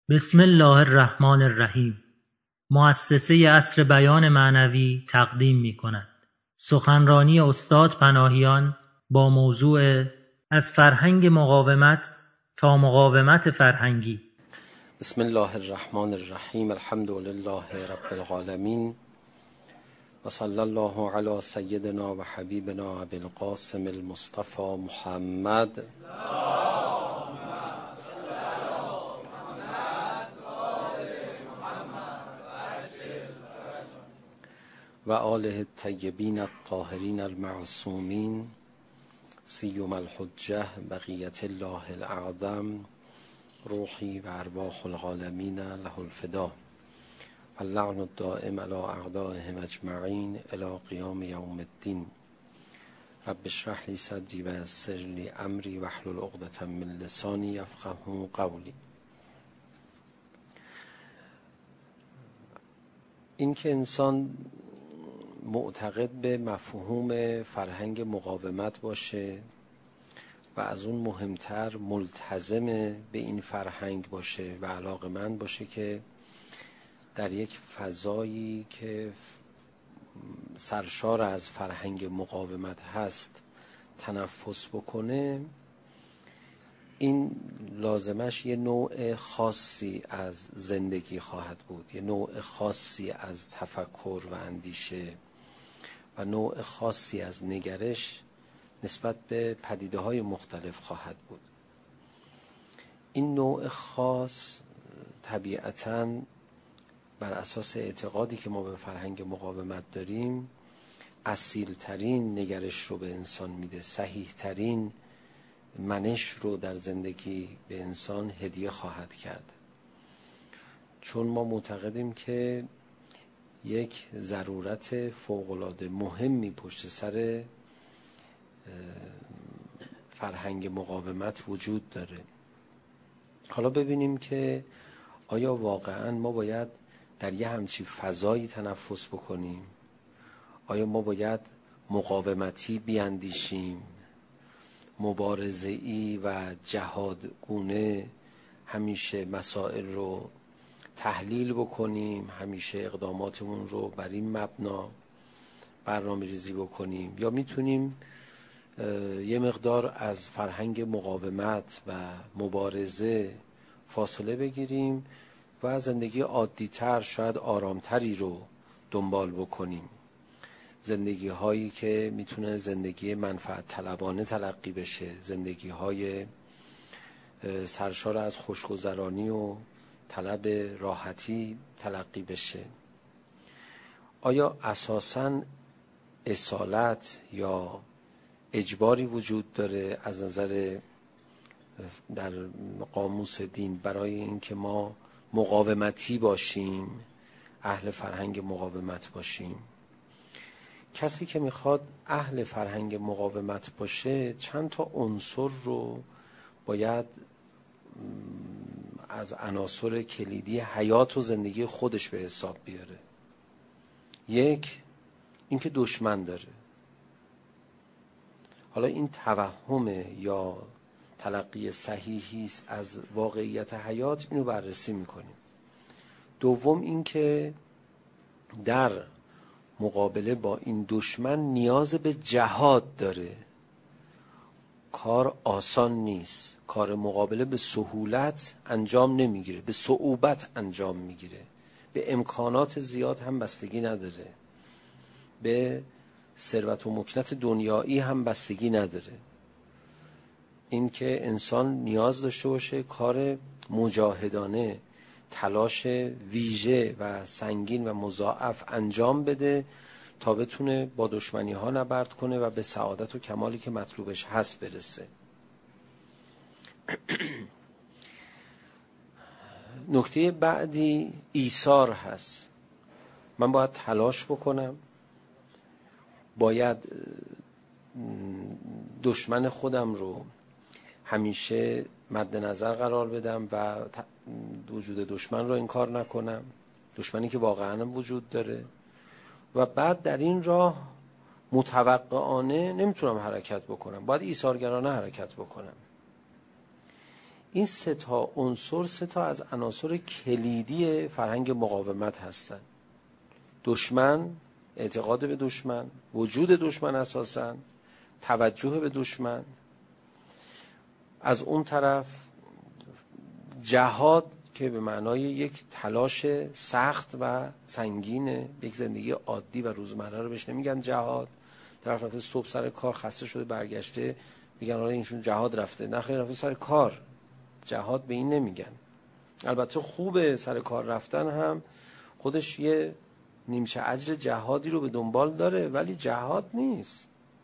بسم الله الرحمن الرحیم. مؤسسه عصر بیان معنوی تقدیم می کند سخنرانی استاد پناهیان با موضوع از فرهنگ مقاومت تا مقاومت فرهنگی. بسم الله الرحمن الرحیم. الحمد لله رب العالمین و صلی الله علی سیدنا و حبیبنا ابی القاسم المصطفى محمد و آله الطیبین الطاهرین المعصومین سیما الحجة بقیة الله الاعظم روحی و ارواح العالمین له الفدا اللعن الدائم علی اعدائهم اجمعین الی قیام یوم الدین. رب اشرح لی صدری و یسر لی امری واحلل عقدة من لسانی یفقهوا قولی. این که انسان معتقد به مفهوم فرهنگ مقاومت باشه و از اون مهمتر ملتزم به این فرهنگ باشه و علاقه‌مند باشه که در یک فضایی که سرشار از فرهنگ مقاومت هست تنفس بکنه، این لازمش یه نوع خاصی از زندگی خواهد بود، یه نوع خاصی از تفکر و اندیشه و نوع خاصی از نگرش نسبت به پدیده‌های مختلف خواهد بود. این نوع خاص طبیعتاً بر اساس اعتقادی که ما به فرهنگ مقاومت داریم اصیل‌ترین نگرش رو به انسان میده، صحیح‌ترین منش رو در زندگی به انسان هدیه خواهد کرد، چون ما معتقدیم که یک ضرورت فوق‌العاده مهمی پشت سر فرهنگ مقاومت وجود داره. حالا ببینیم که آیا واقعاً ما باید در یه همچین فضایی تنفس بکنیم؟ آیا ما باید مقاومتی بیاندیشیم، مبارزه‌ای و جهادگونه همیشه مسائل رو تحلیل بکنیم، همیشه اقداماتمون رو بر این مبنا برنامه ریزی بکنیم، یا میتونیم یه مقدار از فرهنگ مقاومت و مبارزه فاصله بگیریم و زندگی عادی‌تر، شاید آرامتری رو دنبال بکنیم، زندگی هایی که میتونه زندگی منفعت طلبانه تلقی بشه، زندگی های سرشار از خوشگذرانی و طلب راحتی تلقی بشه. آیا اساساً اصالت یا اجباری وجود داره از نظر در قاموس دین برای اینکه ما مقاومتی باشیم، اهل فرهنگ مقاومت باشیم؟ کسی که میخواد اهل فرهنگ مقاومت باشه چند تا عنصر رو باید از عناصر کلیدی حیات و زندگی خودش به حساب بیاره. یک، اینکه دشمن داره. حالا این توهمه یا تلقی صحیحی است از واقعیت حیات، اینو بررسی میکنیم. دوم، اینکه در مقابله با این دشمن نیاز به جهاد داره، کار آسان نیست، کار مقابله به سهولت انجام نمیگیره، به صعوبت انجام میگیره، به امکانات زیاد هم بستگی نداره، به ثروت و مکنت دنیایی هم بستگی نداره. این که انسان نیاز داشته باشه کار مجاهدانه، تلاش ویژه و سنگین و مضاعف انجام بده تا بتونه با دشمنی ها نبرد کنه و به سعادت و کمالی که مطلوبش هست برسه. نکته بعدی ایثار هست. من باید تلاش بکنم، باید دشمن خودم رو همیشه مد نظر قرار بدم و وجود دشمن رو انکار نکنم، دشمنی که واقعا وجود داره، و بعد در این راه متوقعانه نمیتونم حرکت بکنم، باید ایثارگرانه حرکت بکنم. این 3 تا عنصر 3 تا از عناصر کلیدی فرهنگ مقاومت هستند. دشمن، اعتقاد به دشمن، وجود دشمن اساساً، توجه به دشمن، از اون طرف جهاد که به معنای یک تلاش سخت و سنگین، یک زندگی عادی و روزمره رو بهش نمیگن جهاد. طرف رفته صبح سر کار خسته شده برگشته میگن آره اینشون جهاد رفته، نه خیر رفته سر کار، جهاد به این نمیگن. البته خوبه سر کار رفتن هم خودش یه نیمچه اجر جهادی رو به دنبال داره، ولی جهاد نیست.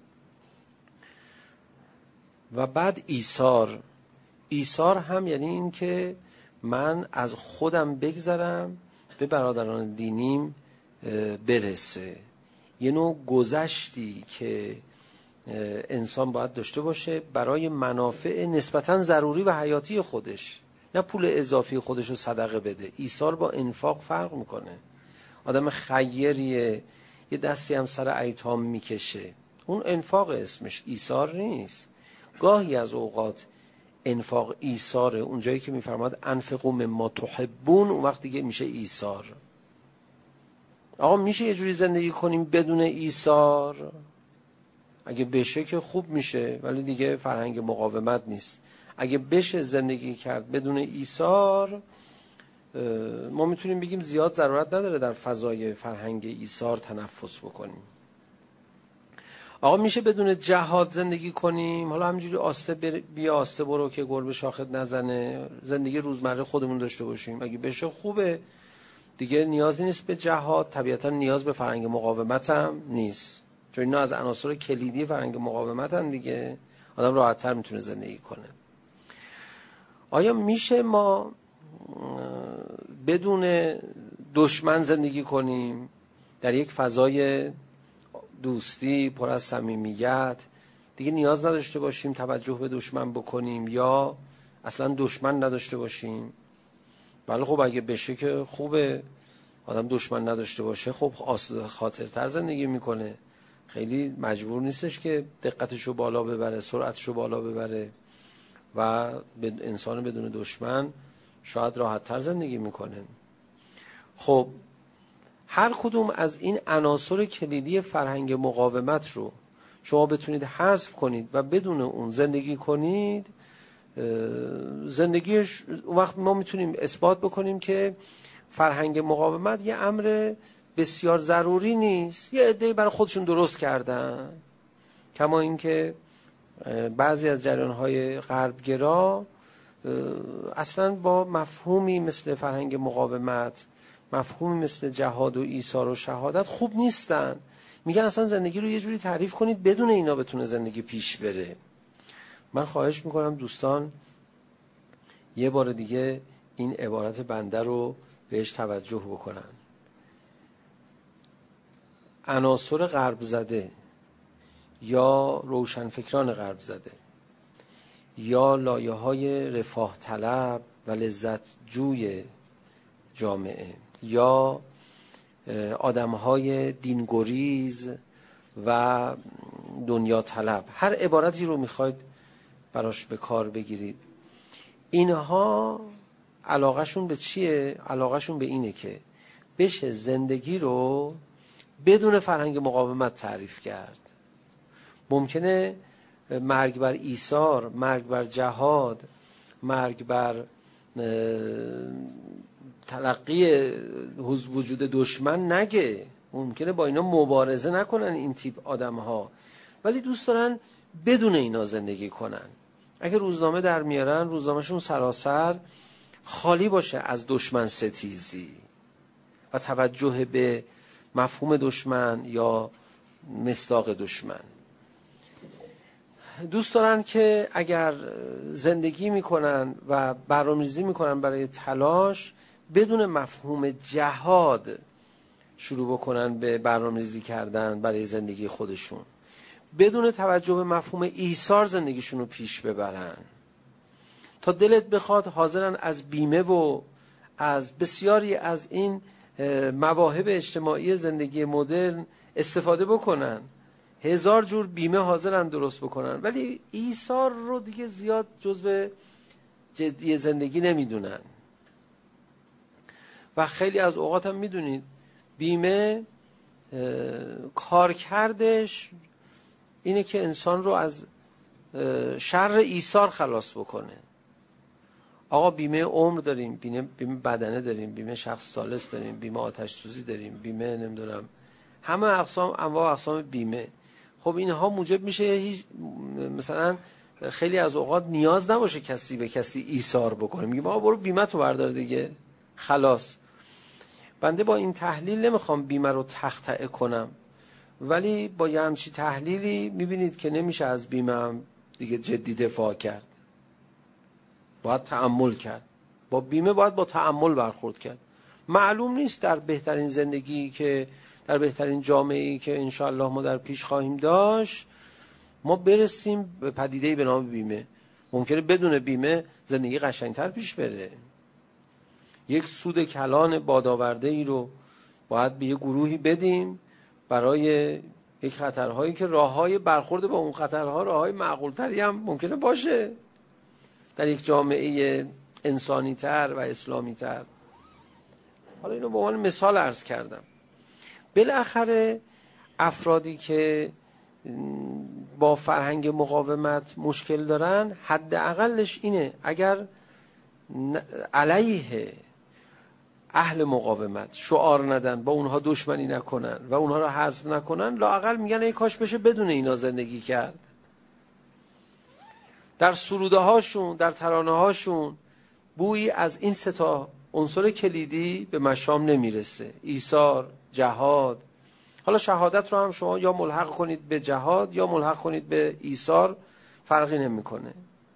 و بعد ایثار هم یعنی این که من از خودم بگذرم به برادران دینیم برسه. یه نوع گذشتی که انسان باید داشته باشه برای منافع نسبتاً ضروری و حیاتی خودش، نه پول اضافی خودش رو صدقه بده. ایثار با انفاق فرق میکنه. آدم خیریه یه دستی هم سر ایتام میکشه، اون انفاق اسمش، ایثار نیست. گاهی از اوقات انفاق ایثاره، اونجایی که میفرماد انفقوا مما تحبون، اون وقت دیگه میشه ایثار. آقا میشه یه جوری زندگی کنیم بدون ایثار؟ اگه بشه که خوب میشه، ولی دیگه فرهنگ مقاومت نیست. اگه بشه زندگی کرد بدون ایثار، ما میتونیم بگیم زیاد ضرورت نداره در فضای فرهنگ ایثار تنفس بکنیم. آقا میشه بدون جهاد زندگی کنیم؟ حالا همینجوری آسته بیا آسته برو که گربه شاخت نزنه، زندگی روزمره خودمون داشته باشیم. اگه بشه خوبه دیگه، نیازی نیست به جهاد. طبیعتا نیاز به فرهنگ مقاومت هم نیست، چون اینا از عناصر کلیدی فرهنگ مقاومت هم دیگه. آدم راحت تر میتونه زندگی کنه. آیا میشه ما بدون دشمن زندگی کنیم در یک فضای دوستی پر از صمیمیت، دیگه نیاز نداشته باشیم توجه به دشمن بکنیم یا اصلا دشمن نداشته باشیم؟ بله خب اگه بشه که خوبه، آدم دشمن نداشته باشه خب آسوده خاطرتر زندگی میکنه، خیلی مجبور نیستش که دقتشو بالا ببره، سرعتشو بالا ببره و انسان بدون دشمن شاید راحت‌تر زندگی میکنه. خب هر کدوم از این عناصر کلیدی فرهنگ مقاومت رو شما بتونید حذف کنید و بدون اون زندگی کنید، زندگیش اون وقت ما میتونیم اثبات بکنیم که فرهنگ مقاومت یه امر بسیار ضروری نیست، یه عده‌ای برای خودشون درست کردن. کما اینکه بعضی از جریان‌های غربگرا اصلا با مفهومی مثل فرهنگ مقاومت، مفهومی مثل جهاد و ایثار و شهادت خوب نیستن. میگن اصلا زندگی رو یه جوری تعریف کنید بدون اینا بتونه زندگی پیش بره. من خواهش میکنم دوستان یه بار دیگه این عبارت بنده رو بهش توجه بکنن. عناصر غرب زده یا روشنفکران غرب زده یا لایه‌های رفاه طلب و لذت جوی جامعه یا آدم‌های دینگریز و دنیا طلب، هر عبارتی رو میخواید براش به کار بگیرید، اینها علاقهشون به چیه؟ علاقهشون به اینه که بشه زندگی رو بدون فرهنگ مقاومت تعریف کرد. ممکنه مرگ بر ایثار، مرگ بر جهاد، مرگ بر تلقی وجود دشمن نگه، ممکنه با اینا مبارزه نکنن این تیپ آدم ها، ولی دوست دارن بدون اینا زندگی کنن. اگه روزنامه در میارن روزنامهشون سراسر خالی باشه از دشمن ستیزی و توجه به مفهوم دشمن یا مصداق دشمن. دوست دارن که اگر زندگی میکنن و برنامه‌ریزی میکنن برای تلاش، بدون مفهوم جهاد شروع بکنن به برنامه‌ریزی کردن برای زندگی خودشون، بدون توجه به مفهوم ایثار زندگیشون رو پیش ببرن. تا دلت بخواد حاضرن از بیمه و از بسیاری از این مواهب اجتماعی زندگی مدرن استفاده بکنن، 1000 جور بیمه حاضرن درست بکنن، ولی ایثار رو دیگه زیاد جزو جدی زندگی نمیدونن. و خیلی از اوقات هم میدونید بیمه کارکردش اینه که انسان رو از شر ایثار خلاص بکنه. آقا بیمه عمر داریم، بیمه بدنه داریم، بیمه شخص ثالث داریم، بیمه آتش سوزی داریم، بیمه نمیدونم همه اقسام انواع اقسام بیمه. خب اینها موجب میشه مثلا خیلی از اوقات نیاز نباشه کسی به کسی ایثار بکنه، میگه آقا برو بیمه تو بردار دیگه خلاص. بنده با این تحلیل نمیخوام بیمه رو تخطئه کنم، ولی با یه همچی تحلیلی میبینید که نمیشه از بیمه هم دیگه جدی دفاع کرد، باید تأمل کرد. با بیمه باید با تأمل برخورد کرد. معلوم نیست در بهترین زندگی که در بهترین جامعه‌ای که انشاءالله ما در پیش خواهیم داشت ما برسیم به پدیده‌ای به نام بیمه. ممکنه بدون بیمه زندگی قشنگتر پیش بره. یک سود کلان بادآورده ای رو باید به یه گروهی بدیم برای یک خطرهایی که راههای برخورد با اون خطرها راههای معقولتری هم ممکنه باشه در یک جامعه انسانی تر و اسلامی تر. حالا اینو به عنوان مثال عرض کردم. بالاخره افرادی که با فرهنگ مقاومت مشکل دارن حداقلش اینه اگر علیه اهل مقاومت شعار ندن، با اونها دشمنی نکنن و اونها رو حذف نکنن، لااقل میگن ای کاش بشه بدون اینا زندگی کرد. در سروده هاشون، در ترانه هاشون بویی از این سه تا عنصر کلیدی به مشام نمیرسه: ایثار، جهاد. حالا شهادت رو هم شما یا ملحق کنید به جهاد یا ملحق کنید به ایثار، فرقی نمیکنه.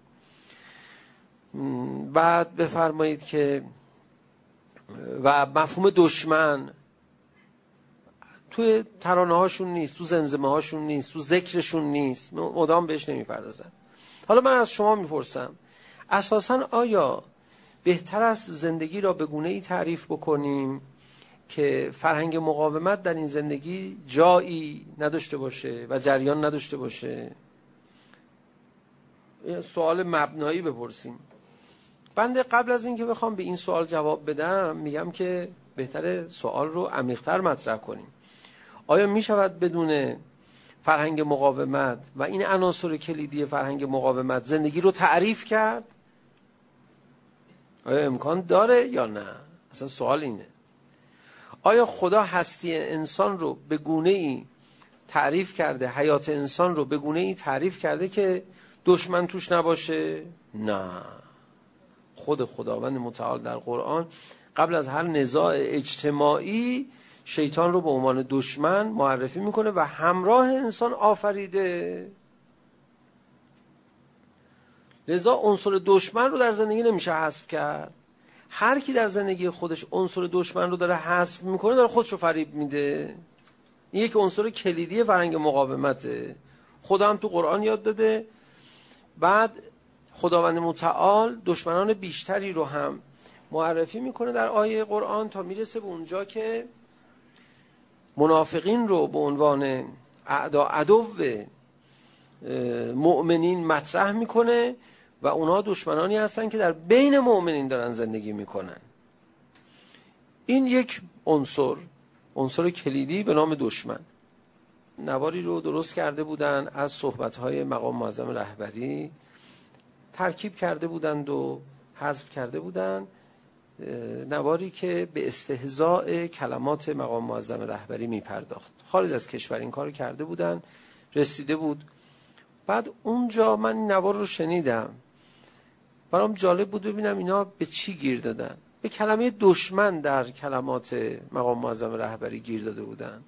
بعد بفرمایید که و مفهوم دشمن توی ترانه هاشون نیست، تو زمزمه هاشون نیست، تو ذکرشون نیست، مدام بهش نمیپردازن. حالا من از شما میپرسم اساساً آیا بهتر است زندگی را به گونه‌ای تعریف بکنیم که فرهنگ مقاومت در این زندگی جایی نداشته باشه و جریان نداشته باشه؟ سوال مبنایی بپرسیم. بنده قبل از اینکه بخوام به این سوال جواب بدم میگم که بهتره سوال رو عمیق‌تر مطرح کنیم. آیا میشود بدون فرهنگ مقاومت و این عناصر کلیدی فرهنگ مقاومت زندگی رو تعریف کرد؟ آیا امکان داره یا نه؟ اصلا سوال اینه. آیا خدا هستی انسان رو به گونه‌ای تعریف کرده، حیات انسان رو به گونه‌ای تعریف کرده که دشمن توش نباشه؟ نه. خود خداوند متعال در قرآن قبل از هر نزاع اجتماعی شیطان رو به عنوان دشمن معرفی میکنه و همراه انسان آفریده. لذا عنصر دشمن رو در زندگی نمیشه حذف کرد. هر کی در زندگی خودش عنصر دشمن رو داره حذف میکنه داره خودش رو فریب میده. این یک عنصر کلیدی فرهنگ مقاومته. خدا هم تو قرآن یاد داده. بعد خداوند متعال دشمنان بیشتری رو هم معرفی میکنه در آیه قرآن تا میرسه به اونجا که منافقین رو به عنوان عدو مؤمنین مطرح میکنه و اونها دشمنانی هستن که در بین مؤمنین دارن زندگی میکنن. این یک عنصر کلیدی به نام دشمن. نواری رو درست کرده بودن از صحبت‌های مقام معظم رهبری، ترکیب کرده بودند و حذف کرده بودند. نواری که به استهزاء کلمات مقام معظم رهبری میپرداخت. خارج از کشور این کارو کرده بودن، رسیده بود. بعد اونجا من این نوار رو شنیدم، برام جالب بود ببینم اینا به چی گیر دادن. به کلمه دشمن در کلمات مقام معظم رهبری گیر داده بودن.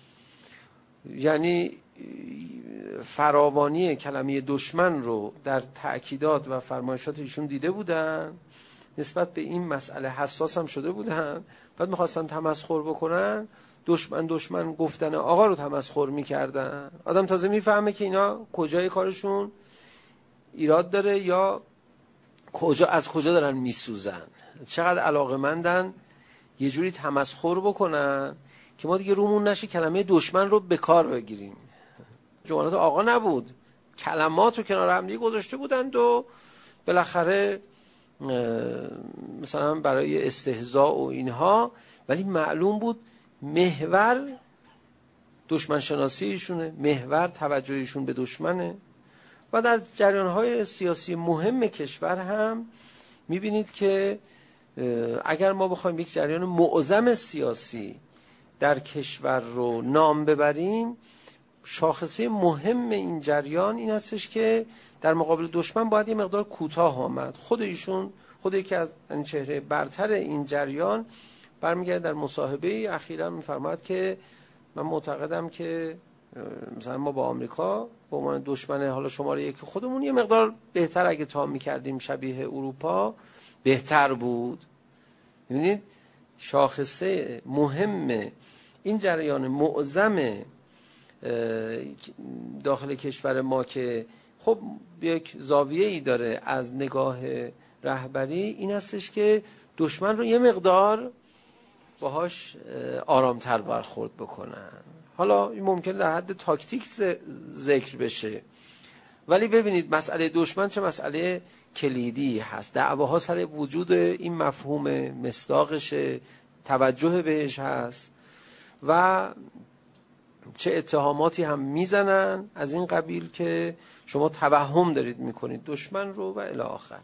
یعنی فراوانی کلمه دشمن رو در تأکیدات و فرمایشات ایشون دیده بودن، نسبت به این مسئله حساس هم شده بودن. بعد میخواستن تمسخر بکنن، دشمن گفتن آقا رو تمسخر میکردن. آدم تازه میفهمه که اینا کجای کارشون ایراد داره یا از کجا دارن میسوزن. چقدر علاقه‌مندن یه جوری تمسخر بکنن که ما دیگه رومون نشه کلمه دشمن رو به کار بگیریم. جملات آقا نبود، کلمات رو کنار هم دیگه گذاشته بودند و بالاخره مثلا برای استهزاء و اینها، ولی معلوم بود محور دشمن شناسی ایشونه، محور توجهشون به دشمنه. و در جریان‌های سیاسی مهم کشور هم می‌بینید که اگر ما بخوایم یک جریان معظم سیاسی در کشور رو نام ببریم، شاخصه مهم این جریان این هستش که در مقابل دشمن باید یه مقدار کوتاه آمد. خود یکی از این چهره برتر این جریان برمیگرده در مصاحبه اخیراً می‌فرماید که من معتقدم که مثلا ما با آمریکا به عنوان دشمن حالا شماره یک خودمون یه مقدار بهتر اگه تام می‌کردیم شبیه اروپا بهتر بود. می‌بینید شاخصه مهم این جریان معظم داخل کشور ما که خب یک زاویه‌ای داره از نگاه رهبری این هستش که دشمن رو یه مقدار باهاش آرامتر برخورد بکنن. حالا این ممکنه در حد تاکتیک ذکر بشه، ولی ببینید مسئله دشمن چه مسئله کلیدی هست. دعواها سر وجود این مفهوم مصداقشه، توجه بهش هست و چه اتهاماتی هم میزنن از این قبیل که شما توهم دارید میکنید دشمن رو و الی آخر.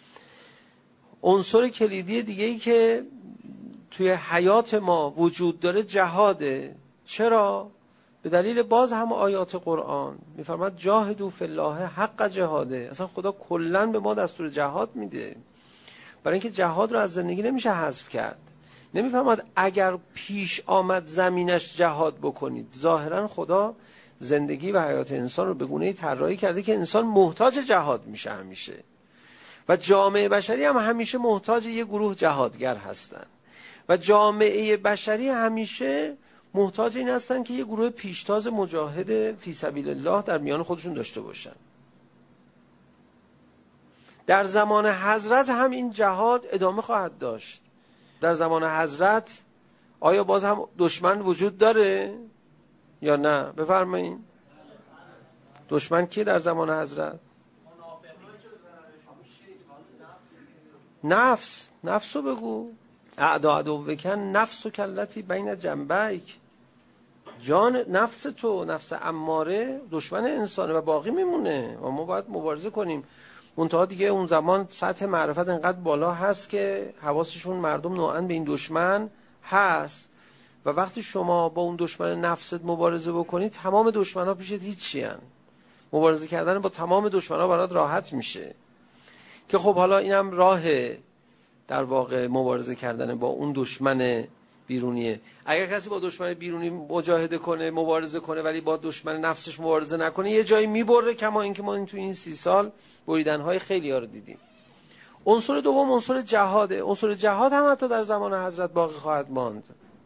عنصر کلیدی دیگه‌ای که توی حیات ما وجود داره جهاده. چرا؟ به دلیل باز هم آیات قرآن میفرماد جاهدوا فی الله حق جهاده. اصلا خدا کلاً به ما دستور جهاد میده، برای اینکه جهاد رو از زندگی نمیشه حذف کرد. نمیفرماد اگر پیش آمد زمینش جهاد بکنید. ظاهراً خدا زندگی و حیات انسان رو به گونه‌ای طراحی کرده که انسان محتاج جهاد میشه همیشه، و جامعه بشری هم همیشه محتاج یه گروه جهادگر هستن و جامعه بشری همیشه محتاج این هستن که یه گروه پیشتاز مجاهد فی سبیل الله در میان خودشون داشته باشن. در زمان حضرت هم این جهاد ادامه خواهد داشت. در زمان حضرت آیا باز هم دشمن وجود داره یا نه؟ بفرمایید. دشمن کی در زمان حضرت؟ نفس رو بگو. اعدا عدوکن نفس و کلتی بین جنبیک. جان نفس تو، نفس اماره دشمن انسانه و باقی میمونه و ما باید مبارزه کنیم. منتها دیگه اون زمان سطح معرفت انقدر بالا هست که حواسشون مردم نوعاً به این دشمن هست و وقتی شما با اون دشمن نفست مبارزه بکنید تمام دشمن‌ها پیشت هیچی هن. مبارزه کردن با تمام دشمن‌ها برات راحت میشه که خب حالا اینم راه در واقع مبارزه کردن با اون دشمن بیرونیه. اگر کسی با دشمن بیرونی مجاهده کنه، مبارزه کنه، ولی با دشمن نفسش مبارزه نکنه یه جایی میبره، کما اینکه ما تو این 30 سال بریدن‌های خیلی ها رو دیدیم. عنصر دوم عنصر جهاده. عنصر جهاد هم حتی در زمان حضرت باقی خواهد ماند.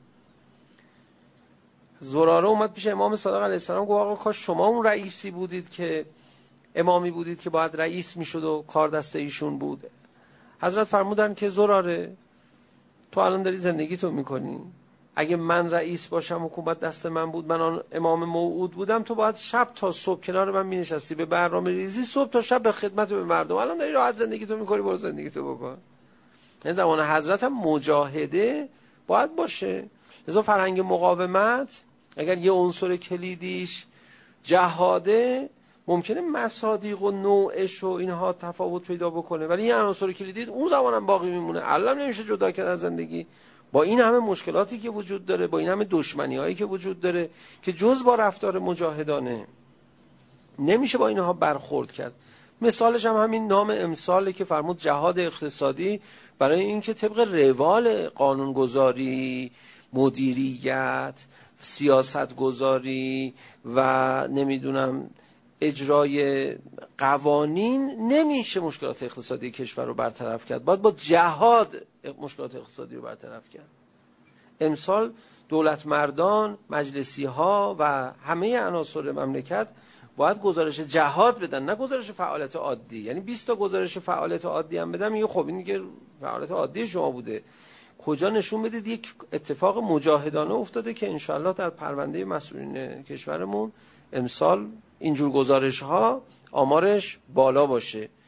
زراره اومد پیش امام صادق علیه السلام گفت آقا کاش شما اون رئیسی بودید که امامی بودید که باید رئیس میشد و کار دست ایشون بود. حضرت فرمودن که زراره تو الان داری زندگی تو میکنی، اگه من رئیس باشم حکومت دست من بود، من آن امام موعود بودم، تو باید شب تا صبح کنار من مینشستی به برنامه ریزی، صبح تا شب به خدمت به مردم. الان داری راحت زندگی تو میکنی، برو زندگی تو بکن. این زمان حضرت هم مجاهده باید باشه. لذا فرهنگ مقاومت اگر یه عنصر کلیدیش جهاده، ممکنه مصادیق و نوعش و اینها تفاوت پیدا بکنه، ولی یه عنصر کلیدی اون زمان هم باقی میمونه. علم نمیشه جدا کرد از زندگی. با این همه مشکلاتی که وجود داره، با این همه دشمنی‌هایی که وجود داره که جز با رفتار مجاهدانه نمیشه با اینها برخورد کرد. مثالش هم همین نام امساله که فرمود جهاد اقتصادی، برای اینکه طبق روال قانونگذاری، مدیریت، سیاست گذاری و نمیدونم اجرای قوانین نمیشه مشکلات اقتصادی کشور رو برطرف کرد. باید با جهاد مشکلات اقتصادی رو برطرف کرد. امسال دولت مردان، مجلسی ها و همه عناصر مملکت باید گزارش جهاد بدن، نه گزارش فعالیت عادی. یعنی 20 تا گزارش فعالیت عادی هم بدم میگه خب این دیگه فعالیت عادی شما بوده. کجا نشون بدید یک اتفاق مجاهدانه افتاده که انشالله در پرونده مسئولین کشورمون امسال اینجور گزارش ها آمارش بالا باشه.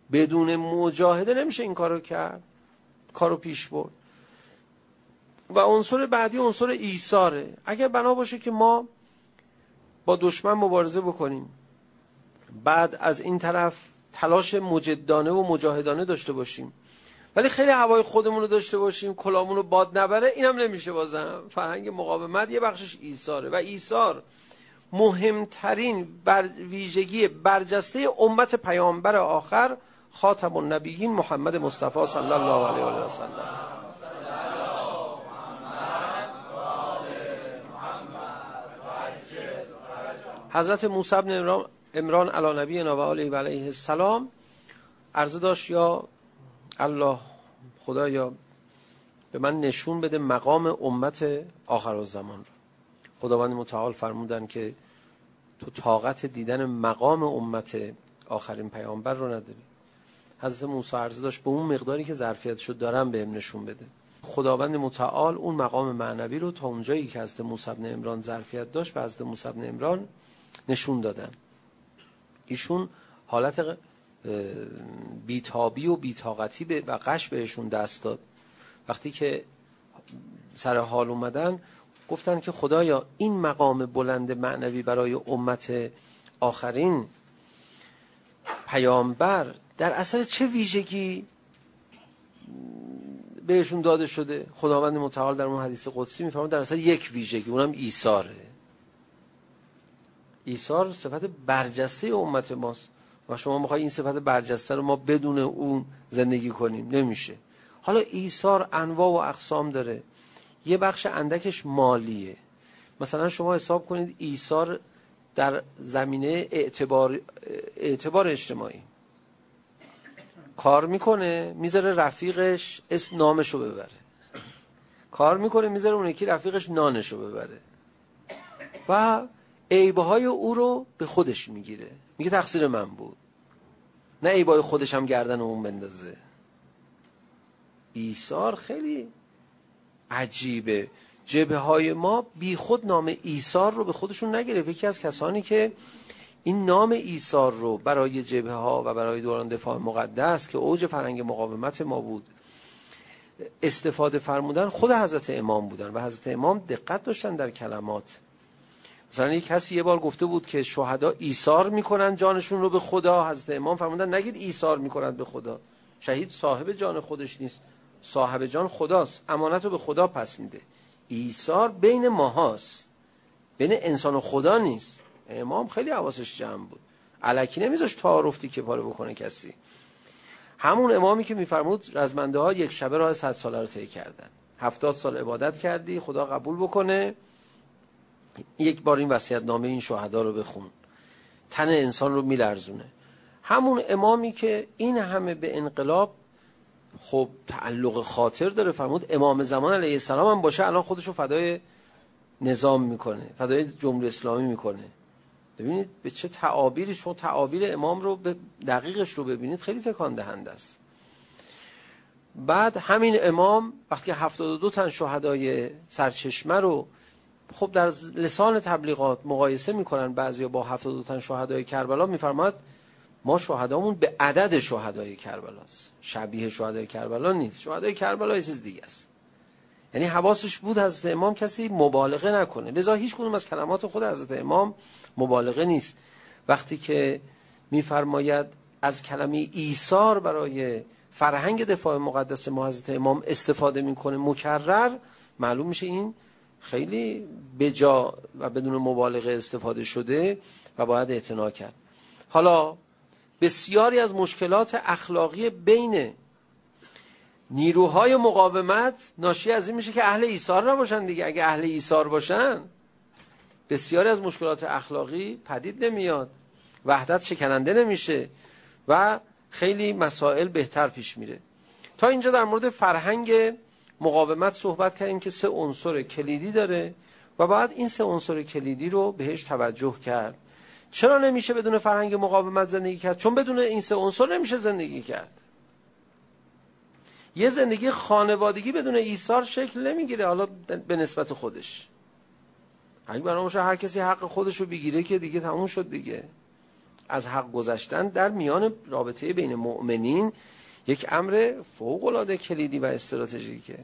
بدون مجاهده نمیشه این کارو کرد، کارو پیش برد. و عنصر بعدی عنصر ایثاره. اگر بنا باشه که ما با دشمن مبارزه بکنیم، بعد از این طرف تلاش مجدانه و مجاهدانه داشته باشیم، ولی خیلی هوای خودمون رو داشته باشیم، کلامون رو باد نبره، اینم نمیشه. بازم فرهنگ مقاومت یه بخشش ایثاره و ایثار مهمترین ویژگی برجسته امت پیامبر آخر خاتم النبیین محمد مصطفی صلی الله علیه و سلم. حضرت موسی بن عمران علی نبینا و آله و علیه السلام عرضه داشت یا الله، خدایا به من نشون بده مقام امت آخرالزمان رو. خداوند متعال فرمودن که تو طاقت دیدن مقام امت آخرین پیامبر رو نداری. حضرت موسی عرضه داشت به اون مقداری که ظرفیتشو دارم بهم نشون بده. خداوند متعال اون مقام معنوی رو تا اونجایی که حضرت موسی بن عمران ظرفیت داشت به حضرت موسی بن عمران نشون دادن. ایشون حالت بیتابی و بیطاقتی و غش بهشون دست داد. وقتی که سر حال اومدن گفتن که خدایا این مقام بلند معنوی برای امت آخرین پیامبر در اثر چه ویژگی بهشون داده شده؟ خداوند متعال در اون حدیث قدسی میفرماید در اثر یک ویژگی، اونم ایثاره. ایثار صفت برجسته امت ماست و شما میخوای این صفت برجسته رو ما بدون اون زندگی کنیم؟ نمیشه. حالا ایثار انواع و اقسام داره. یه بخش اندکش مالیه. مثلا شما حساب کنید ایثار در زمینه اعتبار اجتماعی، کار میکنه میذاره رفیقش اسم نامشو ببره، کار میکنه میذاره اون یکی رفیقش نانشو ببره و عیبهای او رو به خودش میگیره، میگه تقصیر من بود، نه عیبهای خودش هم گردن اون بندازه. ایثار خیلی عجیبه. جبهه های ما بی خود نام ایثار رو به خودشون نگرفت. یکی از کسانی که این نام ایثار رو برای جبهه ها و برای دوران دفاع مقدس که اوج فرهنگ مقاومت ما بود استفاده فرمودن خود حضرت امام بودن و حضرت امام دقت داشتن در کلمات. مثلا یک کسی یه بار گفته بود که شهدا ایثار میکنن جانشون رو به خدا، حضرت امام فرمودن نگید ایثار میکنن به خدا، شهید صاحب جان خودش نیست، صاحب جان خداست، امانت رو به خدا پس میده. ایثار بین ماهاست، بین انسان و خدا نیست. امام خیلی حواسش جمع بود، الکی نمیذاش تعارفتی که پاره بکنه کسی. همون امامی که میفرمود رزمنده ها یک شبه راه 100 ساله رو طی کردن، 70 سال عبادت کردی خدا قبول بکنه، یک بار این وصیت نامه این شهدا رو بخون، تن انسان رو میلرزونه. همون امامی که این همه به انقلاب خب تعلق خاطر داره، فرمود امام زمان علیه السلام هم باشه الان خودشو فدای نظام میکنه، فدای جمهوری اسلامی میکنه. ببینید به چه تعابیری، شما تعابیر امام رو دقیقش رو ببینید خیلی تکان دهنده است. بعد همین امام وقتی 72 تن شهدای سرچشمه رو خب در لسان تبلیغات مقایسه میکنن بعضیا با 72 تن شهدای کربلا، میفرماد ما شهدامون به عدد شهدای کربلاست، شبیه شهدای کربلا نیست، شهدای کربلا یه چیز دیگه است. یعنی حواسش بود حضرت امام کسی مبالغه نکنه، لذا هیچ کدوم از کلمات خود حضرت امام مبالغه نیست. وقتی که میفرماید از کلمه ایثار برای فرهنگ دفاع مقدس ما حضرت امام استفاده میکنه مکرر، معلوم میشه این خیلی بجا و بدون مبالغه استفاده شده و باید اعتنا کرد. حالا بسیاری از مشکلات اخلاقی بین نیروهای مقاومت ناشی از این میشه که اهل ایثار نباشن دیگه. اگه اهل ایثار باشن بسیاری از مشکلات اخلاقی پدید نمیاد، وحدت شکننده نمیشه و خیلی مسائل بهتر پیش میره. تا اینجا در مورد فرهنگ مقاومت صحبت کردیم که 3 عنصر کلیدی داره و بعد این 3 عنصر کلیدی رو بهش توجه کرد. چرا نمیشه بدون فرهنگ مقاومت زندگی کرد؟ چون بدون این 3 عنصر نمیشه زندگی کرد. یه زندگی خانوادگی بدون ایثار شکل نمیگیره. حالا به نسبت خودش اگه برامون هر کسی حق خودش رو بگیره که دیگه تموم شد دیگه. از حق گذشتن در میان رابطه بین مؤمنین یک امر فوق‌العاده کلیدی و استراتژیکه.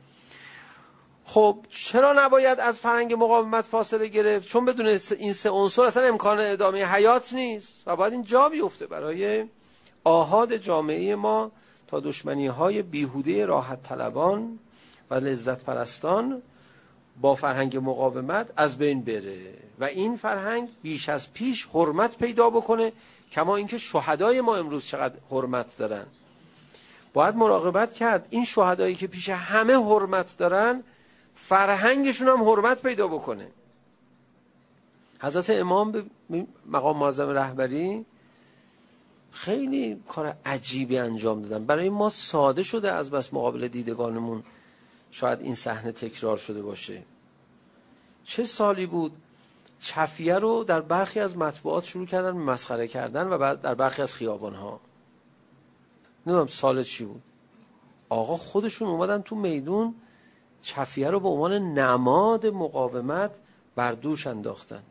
خب چرا نباید از فرهنگ مقاومت فاصله گرفت؟ چون بدون این سه عنصر اصلا امکان ادامه حیات نیست و باید این جا بیفته برای آحاد جامعه ما تا دشمنی‌های بیهوده راحت طلبان و لذت پرستان با فرهنگ مقاومت از بین بره و این فرهنگ بیش از پیش حرمت پیدا بکنه، کما اینکه شهدای ما امروز چقدر حرمت دارن. باید مراقبت کرد این شهدایی که پیش همه حرمت دارن فرهنگشون هم حرمت پیدا بکنه. حضرت امام به مقام معظم رهبری خیلی کار عجیبی انجام دادن. برای ما ساده شده از بس مقابل دیدگانمون شاید این صحنه تکرار شده باشه. چه سالی بود چفیه رو در برخی از مطبوعات شروع کردن مسخره کردن و بعد در برخی از خیابان‌ها. نمیدونم سال چی بود. آقا خودشون اومدن تو میدون چفیه رو به عنوان نماد مقاومت بر دوش انداختن.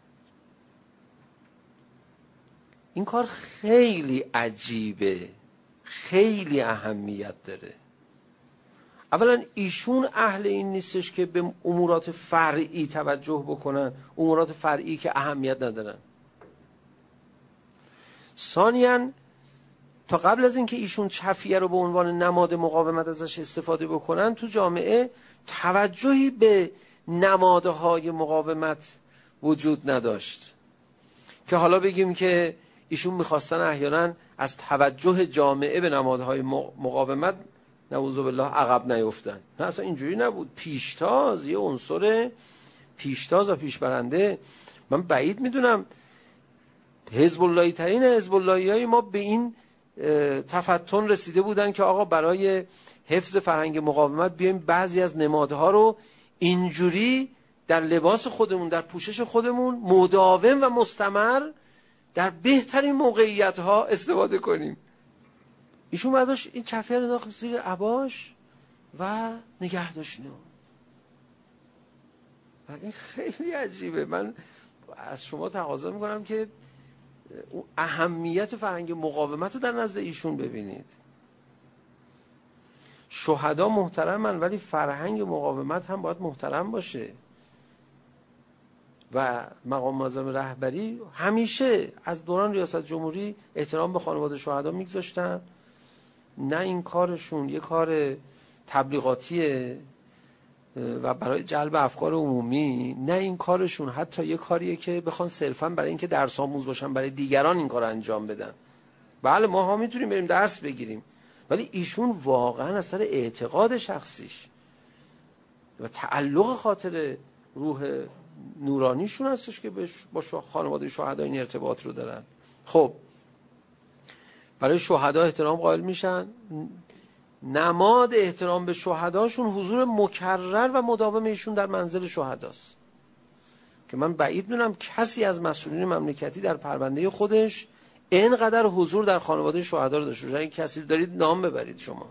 این کار خیلی عجیبه، خیلی اهمیت داره. اولا ایشون اهل این نیستش که به امورات فرعی توجه بکنن، امورات فرعی که اهمیت ندارن. ثانیاً تا قبل از اینکه ایشون چفیه رو به عنوان نماد مقاومت ازش استفاده بکنن تو جامعه توجهی به نمادهای مقاومت وجود نداشت که حالا بگیم که ایشون میخواستن احیانا از توجه جامعه به نمادهای مقاومت نعوذ بالله عقب نیفتن. نه اصلا اینجوری نبود. پیشتاز، یه عنصر پیشتاز و پیشبرنده. من بعید میدونم حزب اللهی ترین حزب اللهی های ما به این تفتن رسیده بودن که آقا برای حفظ فرهنگ مقاومت بیایم بعضی از نمادها رو اینجوری در لباس خودمون، در پوشش خودمون مداوم و مستمر در بهترین موقعیت ها استفاده کنیم. ایشون برداشت این چفیه رو داخل زیر عباش و نگه داشت. این خیلی عجیبه. من از شما تقاضا میکنم که اهمیت فرهنگ مقاومت رو در نزد ایشون ببینید. شهدا محترمن ولی فرهنگ مقاومت هم باید محترم باشه و مقام معظم رهبری همیشه از دوران ریاست جمهوری احترام به خانواده شهدا میگذاشتن. نه این کارشون یه کار تبلیغاتیه و برای جلب افکار عمومی، نه این کارشون حتی یه کاریه که بخوان صرفا برای اینکه درس آموز باشن برای دیگران این کار انجام بدن. بله ما ها میتونیم بریم درس بگیریم ولی ایشون واقعا از سر اعتقاد شخصیش و تعلق خاطر روح نورانیشون هستش که با خانواده شهدا این ارتباط رو دارن. خب برای شهدا احترام قائل میشن. نماد احترام به شهداشون حضور مکرر و مداوم ایشون در منزل شهداست که من بعید میدونم کسی از مسئولین مملکتی در پرونده خودش اینقدر حضور در خانواده شهدا رو داشته باشه. اگه کسی دارید نام ببرید شما.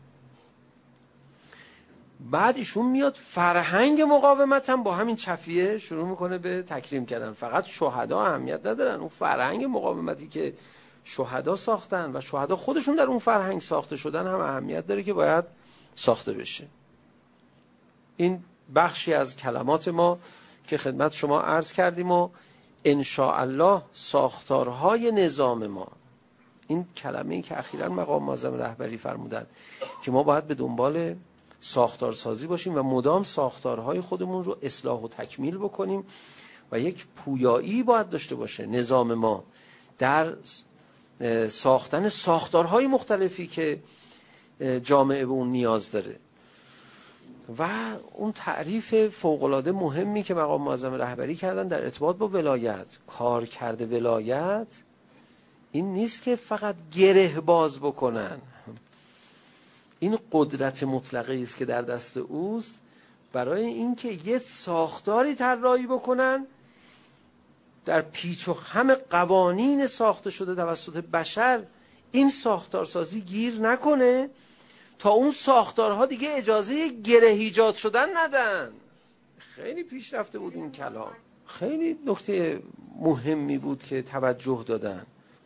بعد ایشون میاد فرهنگ مقاومت هم با همین چفیه شروع میکنه به تکریم کردن. فقط شهدا اهمیت ندارن، اون فرهنگ مقاومتی که شهدا ساختن و شهدا خودشون در اون فرهنگ ساخته شدن هم اهمیت داره که باید ساخته بشه. این بخشی از کلمات ما که خدمت شما عرض کردیم و انشاءالله ساختارهای نظام ما، این کلمه‌ای که اخیراً مقام معظم رهبری فرمودن که ما باید به دنبال ساختارسازی باشیم و مدام ساختارهای خودمون رو اصلاح و تکمیل بکنیم و یک پویایی باید داشته باشه نظام ما در ساختن ساختارهای مختلفی که جامعه به اون نیاز داره. و اون تعریف فوق‌العاده مهمی که مقام معظم رهبری کردن در ارتباط با ولایت، کار کرده ولایت این نیست که فقط گره باز بکنن. این قدرت مطلقه است که در دست اوست برای اینکه یه ساختاری طراحی بکنن در پیچ و خم قوانین ساخته شده توسط بشر این ساختارسازی گیر نکنه تا اون ساختارها دیگه اجازه گره ایجاد شدن ندن. خیلی پیشرفته بود این کلام، خیلی نکته مهمی بود که توجه دادن.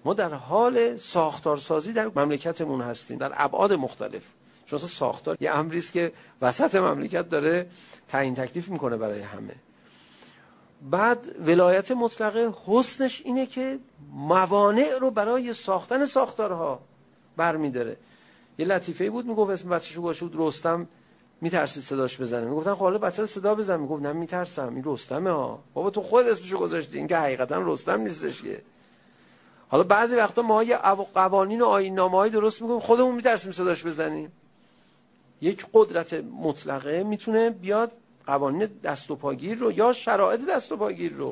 ما در حال ساختارسازی در مملکتمون هستیم در ابعاد مختلف. چون ساختار یه امری است که وسط مملکت داره تعیین تکلیف میکنه برای همه. بعد ولایت مطلقه حسنش اینه که موانع رو برای ساختن ساختارها برمی‌داره. یه لطیفه‌ای بود میگفت اسم بچه‌شو گذاشته بود رستم، میترسید صداش بزنه. میگفتن خب حالا بچه‌ت صدا بزن، میگفت نه میترسم، این رستمه ها. بابا تو خود اسمشو گذاشتی، این که حقیقتا رستم نیستش که. حالا بعضی وقتا ما یه قوانین و آیین‌نامه‌ای درست می‌کنیم خودمون میترسیم صداش بزنیم. یک قدرت مطلقه میتونه بیاد قوانین دست و پاگیر رو یا شرایط دست و پاگیر رو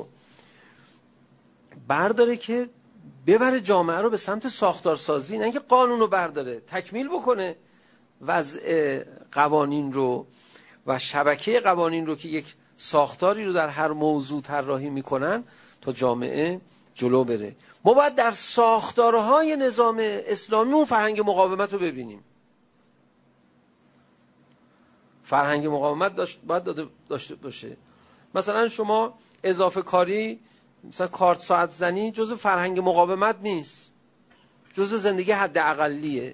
برداره که ببره جامعه رو به سمت ساختارسازی، نه اینکه قانون رو برداره، تکمیل بکنه وضع قوانین رو و شبکه قوانین رو که یک ساختاری رو در هر موضوع طراحی میکنن تا جامعه جلو بره. ما باید در ساختارهای نظام اسلامی اون فرهنگ مقاومت رو ببینیم. فرهنگ مقاومت باید داشته باشه. مثلا شما اضافه کاری، مثلا کارت ساعت زنی جزء فرهنگ مقاومت نیست، جزء زندگی حداقلیه.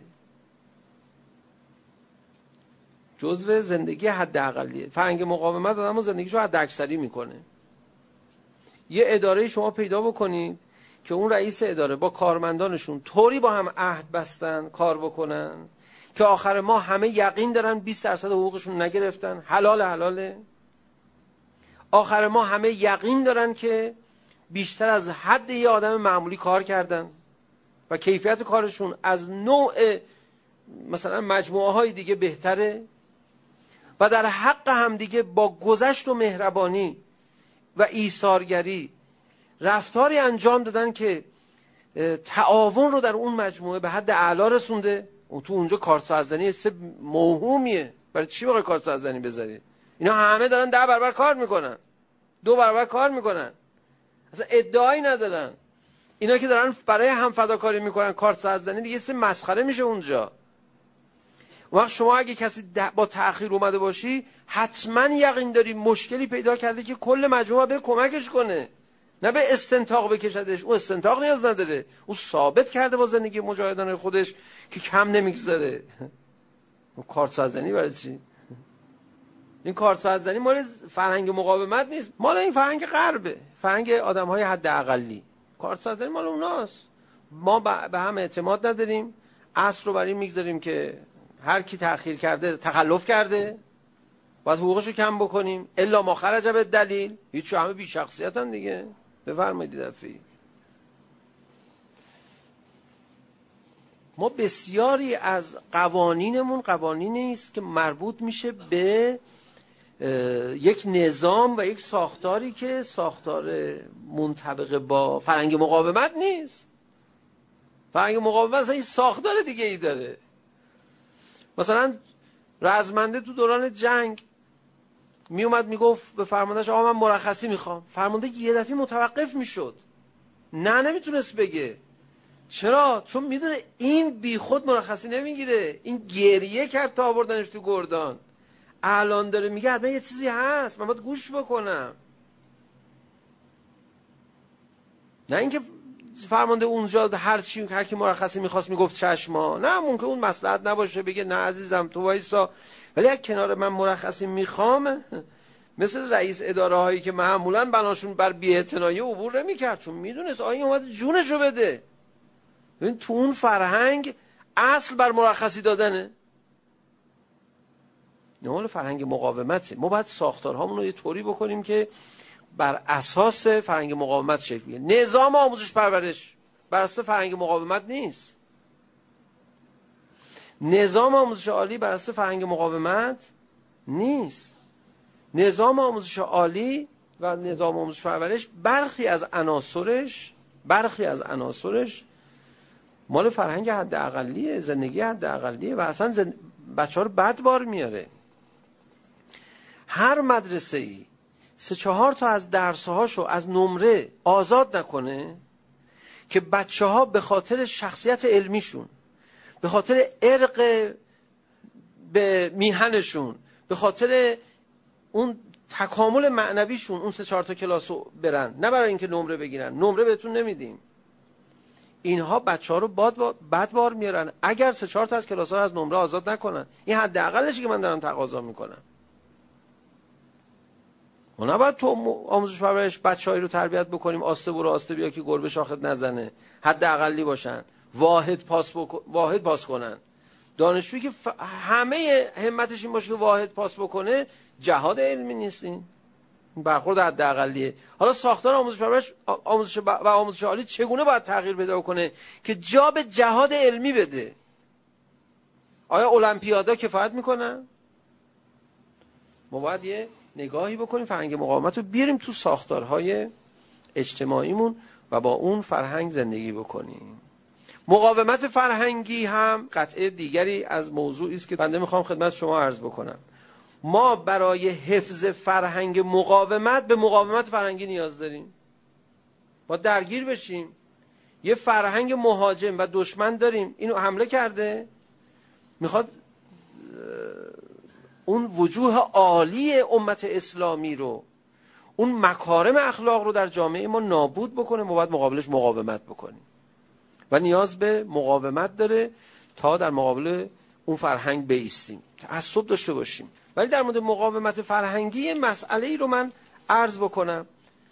جزء زندگی حداقلیه. فرهنگ مقاومت آدمو زندگیشو حداکثری میکنه. یه اداره شما پیدا بکنید که اون رئیس اداره با کارمندانشون طوری با هم عهد بستن کار بکنن که آخر ما همه یقین دارن 20% حقوقشون نگرفتن، حلاله. آخر ما همه یقین دارن که بیشتر از حد یه آدم معمولی کار کردن و کیفیت کارشون از نوع مثلا مجموعه های دیگه بهتره و در حق هم دیگه با گذشت و مهربانی و ایثارگری رفتاری انجام دادن که تعاون رو در اون مجموعه به حد اعلا رسونده. و تو اونجا کارت ساعت زنی سه موهومیه. برای چی بخوای کارت ساعت زنی بذاری؟ اینا همه دارن 10 برابر کار میکنن، 2 برابر کار میکنن، اصلا ادعایی ندارن. اینا که دارن برای هم فداکاری میکنن کارت ساعت زنی دیگه سه مسخره میشه اونجا. وقت شما اگه کسی با تأخیر اومده باشی حتما یقین داری مشکلی پیدا کرده که کل مجموعه بره کمکش کنه، نه به استنطاق بکشدش. اون استنطاق نیاز نداره، اون ثابت کرده با زندگی مجاهدانه خودش که کم نمیگذاره. کارت ساعت زنی برای چی؟ این کارت ساعت زنی مال فرهنگ مقاومت نیست، مال این فرهنگ غربه، فرهنگ آدم‌های حداقلی. کارت ساعت زنی مال اوناست. ما به هم اعتماد نداریم، اصل رو برای این میگذاریم که هر کی تأخیر کرده تخلف کرده، باید حقوقشو کم بکنیم. الا ما خرج به دلیل. هیچ همه بی شخصیتن دیگه. بفرمایید دفعی. ما بسیاری از قوانینمون قوانینی است که مربوط میشه به یک نظام و یک ساختاری که ساختار منطبق با فرهنگ مقاومت نیست. فرهنگ مقاومت اصلا این ساختار دیگه ای داره. مثلا رزمنده تو دوران جنگ می اومد میگفت به فرماندهش آقا من مرخصی میخوام. فرمانده یه دفعه متوقف میشد، نه نمیتونست بگه. چرا؟ چون میدونه این بی خود مرخصی نمیگیره. این گریه کرد تا آوردنش تو گردان. الان داره میگه حتما یه چیزی هست، من باید گوش بکنم. نه اینکه فرمانده اونجا هر کی مرخصی میخواست میگفت چشما. نه، ممکن اون مصلحت نباشه، بگه نه عزیزم تو وایسا، ولی از کنار من مرخصی میخوام. مثل رئیس اداره هایی که معمولا بناشون بر بی‌اعتنایی عبور نمیکرد، چون میدونست آقا این اومد جونشو بده. ببین تو اون فرهنگ اصل بر مرخصی دادنه، نه فرهنگ مقاومته. ما باید ساختارهامون رو یه طوری بکنیم که بر اساس فرهنگ مقاومت شکل بگیره. نظام آموزش پرورش بر اساس فرهنگ مقاومت نیست. نظام آموزش عالی بر اساس فرهنگ مقاومت نیست. نظام آموزش عالی و نظام آموزش پرورش برخی از عناصرش مال فرهنگ حداقلیه، زندگی حداقلیه و اصلا بچه‌ها رو بد بار میاره. هر مدرسه‌ای 3-4 تا از درس‌هاشو از نمره آزاد نکنه که بچه‌ها به خاطر شخصیت علمیشون، به خاطر ارق به میهنشون، به خاطر اون تکامل معنویشون اون 3-4 تا کلاسو برن، نه برای اینکه نمره بگیرن. نمره بهتون نمیدیم. اینها بچه‌ها رو بد بار میارن اگر 3-4 تا از کلاس‌ها رو از نمره آزاد نکنن. این حداقلشه که من دارم تقاضا میکنم. ما نباید تو آموزش پرورش بچه‌هایی رو تربیت بکنیم آسته برو آسته بیا که گربه شاخت نزنه، حداقلی باشن، واحد پاس کنن. دانشجویی که همه همتش این باشه که واحد پاس بکنه، جهاد علمی نیستین، برخورد حداقلیه. حالا ساختار آموزش پرورش و آموزش عالی چگونه باید تغییر پیدا کنه که جا به جهاد علمی بده؟ آیا المپیادا کفایت میکنن؟ ما باید یه نگاهی بکنیم فرهنگ مقاومت رو بیاریم تو ساختارهای اجتماعیمون و با اون فرهنگ زندگی بکنیم. مقاومت فرهنگی هم قطعه دیگری از موضوعی است که بنده میخوام خدمت شما عرض بکنم. ما برای حفظ فرهنگ مقاومت به مقاومت فرهنگی نیاز داریم. ما درگیر بشیم. یه فرهنگ مهاجم و دشمن داریم، اینو حمله کرده، میخواد اون وجوه عالی امت اسلامی رو، اون مکارم اخلاق رو در جامعه ما نابود بکنه. ما باید مقابلش مقاومت بکنیم و نیاز به مقاومت داره تا در مقابل اون فرهنگ بایستیم، تعصب داشته باشیم. ولی در مورد مقاومت فرهنگی مسئله ای رو من عرض بکنم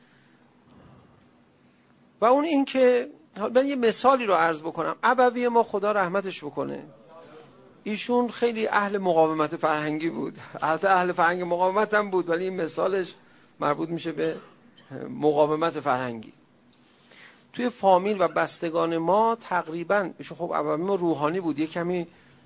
و اون این که من یه مثالی رو عرض بکنم. ابوی ما خدا رحمتش بکنه، ایشون خیلی اهل مقاومت فرهنگی بود، البته اهل فرهنگ مقاومت هم بود، ولی این مثالش مربوط میشه به مقاومت فرهنگی. توی فامیل و بستگان ما تقریبا ایشون، خب ابوی ما روحانی بود، یه کمی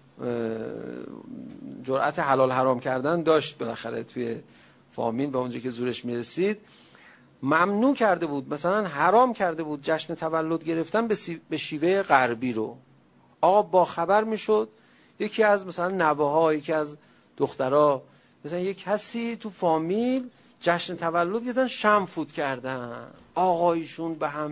جرأت حلال حرام کردن داشت بالاخره توی فامیل، به اونجایی که زورش میرسید ممنوع کرده بود، مثلا حرام کرده بود جشن تولد گرفتن به شیوه غربی رو. آقا با خبر میشد یکی از مثلا نوه‌ها، یکی از دخترها، مثلا یک کسی تو فامیل جشن تولد گرفتن شمع فوت کردن، آقایشون به هم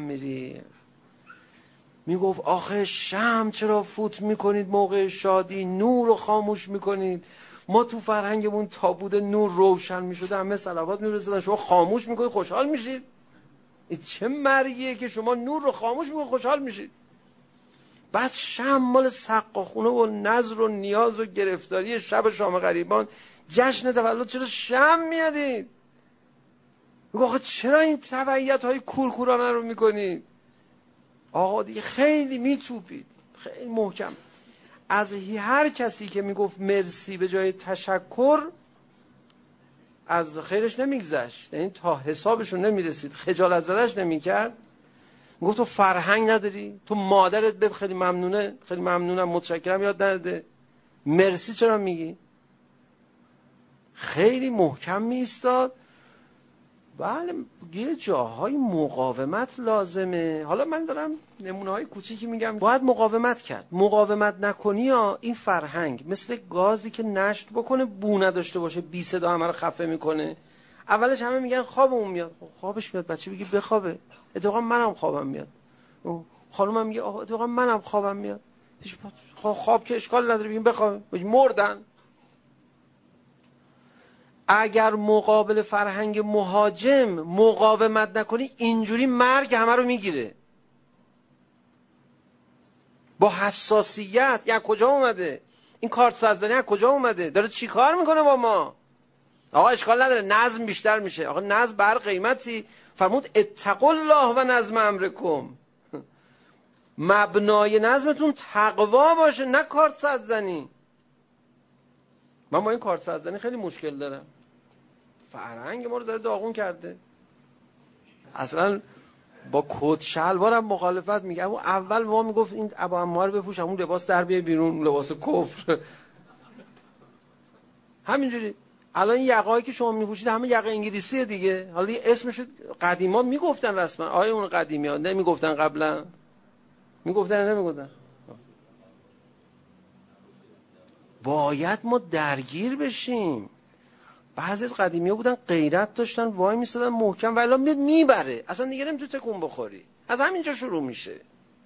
میگفت آخه شمع چرا فوت میکنید موقع شادی، نور رو خاموش میکنید؟ ما تو فرهنگمون تا بوده نور روشن میشده همه صلوات میرسیدن، شما خاموش میکنید خوشحال میشید؟ این چه مرگیه که شما نور رو خاموش میکنید خوشحال میشید؟ بعد شمع مال سقاخونه و نظر و نیاز و گرفتاری شب شام غریبان، جشن تولد چرا شمع میارید؟ میگه آخه چرا این تبعیت های کورکورانه رو میکنید؟ آقا دیگه خیلی میتوپید، خیلی محکم. از هر کسی که میگفت مرسی به جای تشکر از خیرش نمیگذشت، یعنی تا حسابشون نمیرسید، خجالت زدش نمیکرد. میگفت تو فرهنگ نداری، تو مادرت بهت خیلی ممنونه، خیلی ممنونم متشکرم یاد نداده، مرسی چرا میگی؟ خیلی محکم میایستاد. بله یه جاهای مقاومت لازمه. حالا من دارم نمونه‌های کوچیکی میگم، باید مقاومت کرد. مقاومت نکنی یا این فرهنگ مثل گازی که نشت بکنه بو نداشته باشه، بی صدا همه رو خفه میکنه. اولش همه میگن خوابمون میاد، خوابش میاد، بچه بگی بخوابه، اتفاقا منم خوابم میاد. خانومم میگه اتفاقا منم خوابم میاد، خواب که اشکال نداره، بگیم بخوابه، بگیم مردن. اگر مقابل فرهنگ مهاجم مقاومت نکنی اینجوری مرگ همه رو میگیره. با حساسیت، یعنی کجا اومده این کارت سازدانی، از کجا اومده، داره چی کار میکنه با ما؟ آقا اشکال نداره نظم بیشتر میشه. آقا نظم بر قیمتی، فرمود اتقوا الله و نظم امرکم. مبنای نظمتون تقوا باشه نه کارت سازدانی. من با این کارت سازدانی خیلی مشکل دارم، فرهنگ ما رو زده داغون کرده. اصلا با کت شلوارم مخالفت میگم. اول ما میگفت این ابا عمار بپوش، همون لباس در بیای بیرون، لباس کفر. همینجوری الان این یقه‌ای که شما میپوشید همه یقه انگلیسیه دیگه. حالا دیگه اسمش قدیما میگفتن رسما، آیا اون قدیمی‌ها نمیگفتن قبلا؟ میگفتن نمیگفتن؟ باید ما درگیر بشیم. بعضی از قدیمی‌ها بودن غیرت داشتن، وای میستادن محکم، ولی میاد میبره، اصلا دیگه نمیتونی تکون بخوری. از همینجا شروع میشه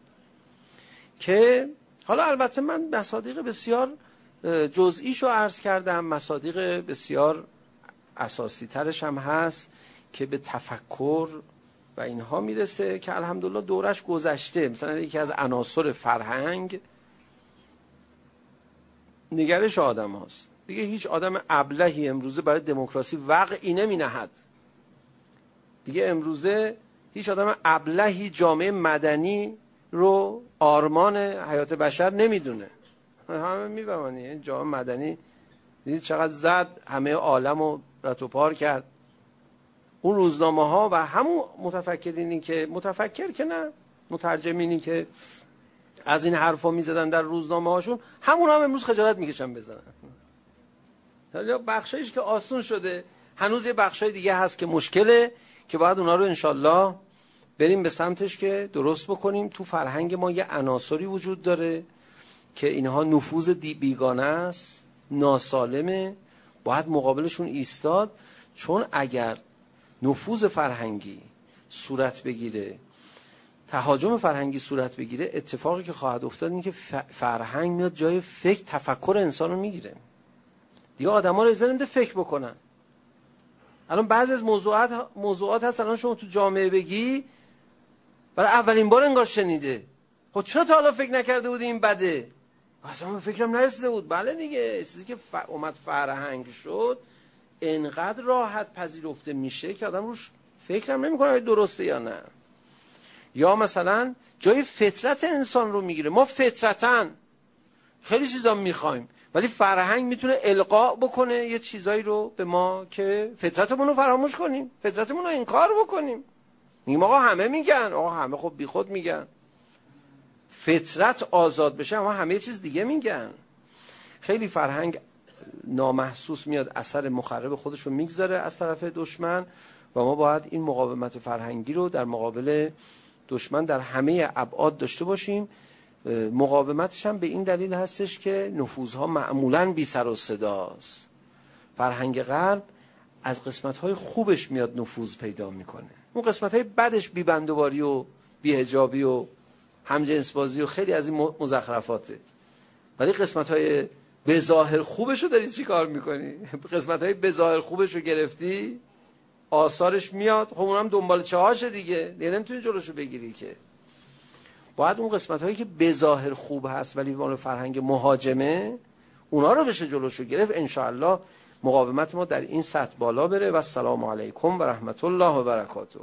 که حالا البته من مصادیق بسیار جزئیشو عرض کردم، مصادیق بسیار اساسی ترش هم هست که به تفکر، و اینها میرسه که الحمدلله دورش گذشته. مثلا یکی از عناصر فرهنگ نگرش آدم هاست دیگه. هیچ آدم ابلهی امروزه برای دموکراسی وقعی نمی نهد دیگه. امروزه هیچ آدم ابلهی جامعه مدنی رو آرمان حیات بشر نمیدونه. همه میبمانی این جامعه مدنی دیدید چقدر زد، همه عالم رو رت و پار کرد. اون روزنامه ها و همون متفکرینی که متفکر که نه مترجمینی که از این حرفا میزدن در روزنامه هاشون، همون هم امروز خجالت میکشن بزنن. حالا بخشایش که آسون شده، هنوز یه بخشای دیگه هست که مشکله که باید اونا رو انشالله بریم به سمتش که درست بکنیم. تو فرهنگ ما یه عناصری وجود داره که اینها نفوذ بیگانه است، ناسالمه، باید مقابلشون ایستاد. چون اگر نفوذ فرهنگی صورت بگیره، تهاجم فرهنگی صورت بگیره، اتفاقی که خواهد افتاد این که فرهنگ میاد جای فکر، تفکر انسان رو میگیره. دیگه آدم ها رو اجازه نمیده فکر بکنن. الان بعضی از موضوعات هست الان شما تو جامعه بگی برای اولین بار انگار شنیده. خب چرا تا حالا فکر نکرده بودی این بده؟ اصلا من فکرم نرسیده بود. بله دیگه، چیزی که اومد فرهنگ شد انقدر راحت پذیرفته میشه که آدم روش فکرم نمیکنه درسته یا نه. یا مثلا جای فطرت انسان رو میگیره. ما فطرتاً خیلی چیزا میخوایم، ولی فرهنگ میتونه القا بکنه یه چیزایی رو به ما که فطرتمون رو فراموش کنیم، فطرتمون رو انکار بکنیم. میگیم آقا همه میگن، آقا همه خب بی خود میگن. فطرت آزاد بشه اما همه چیز دیگه میگن. خیلی فرهنگ نامحسوس میاد اثر مخرب خودش رو میگذاره از طرف دشمن و ما باید این مقاومت فرهنگی رو در مقابل دشمن در همه ابعاد داشته باشیم. مقاومتش هم به این دلیل هستش که نفوذها معمولاً بی سر و صداست. فرهنگ غرب از قسمت‌های خوبش میاد نفوذ پیدا میکنه. اون قسمت‌های بدش بی بندوباری و بی حجابی و همجنسبازی و خیلی از این مزخرفاته. ولی قسمت‌های به ظاهر خوبش رو داری چی کار میکنی؟ قسمت‌های به ظاهر خوبش رو گرفتی، آثارش میاد. خب اونم دنبال چهاشه دیگه، نمیتونی جلوشو بگیری که. باید اون قسمت‌هایی که به ظاهر خوب هست ولی مال فرهنگ مهاجمه، اونا رو بشه جلوشو گرفت. انشاءالله مقاومت ما در این سطح بالا بره. و السلام علیکم و رحمت الله و برکاته.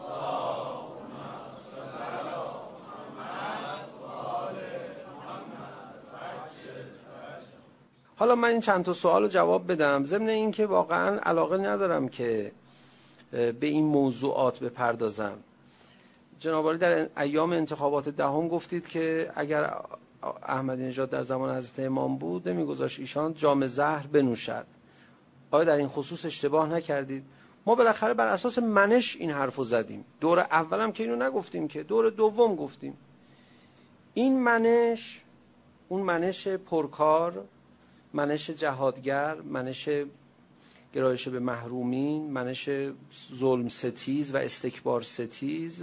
حالا من این چند تا سوال رو جواب بدم، ضمن این که واقعا علاقه ندارم که به این موضوعات بپردازم. جناب عالی در ایام انتخابات دهم گفتید که اگر احمدی نژاد در زمان حضرت امام بود نمیگذاشت ایشان جام زهر بنوشد. آیا در این خصوص اشتباه نکردید؟ ما بالاخره بر اساس منش این حرفو زدیم. دور اولم که اینو نگفتیم، که دور دوم گفتیم. این منش، اون منش پرکار، منش جهادگر، منش گرایش به محرومین، منش ظلم ستیز و استکبار ستیز،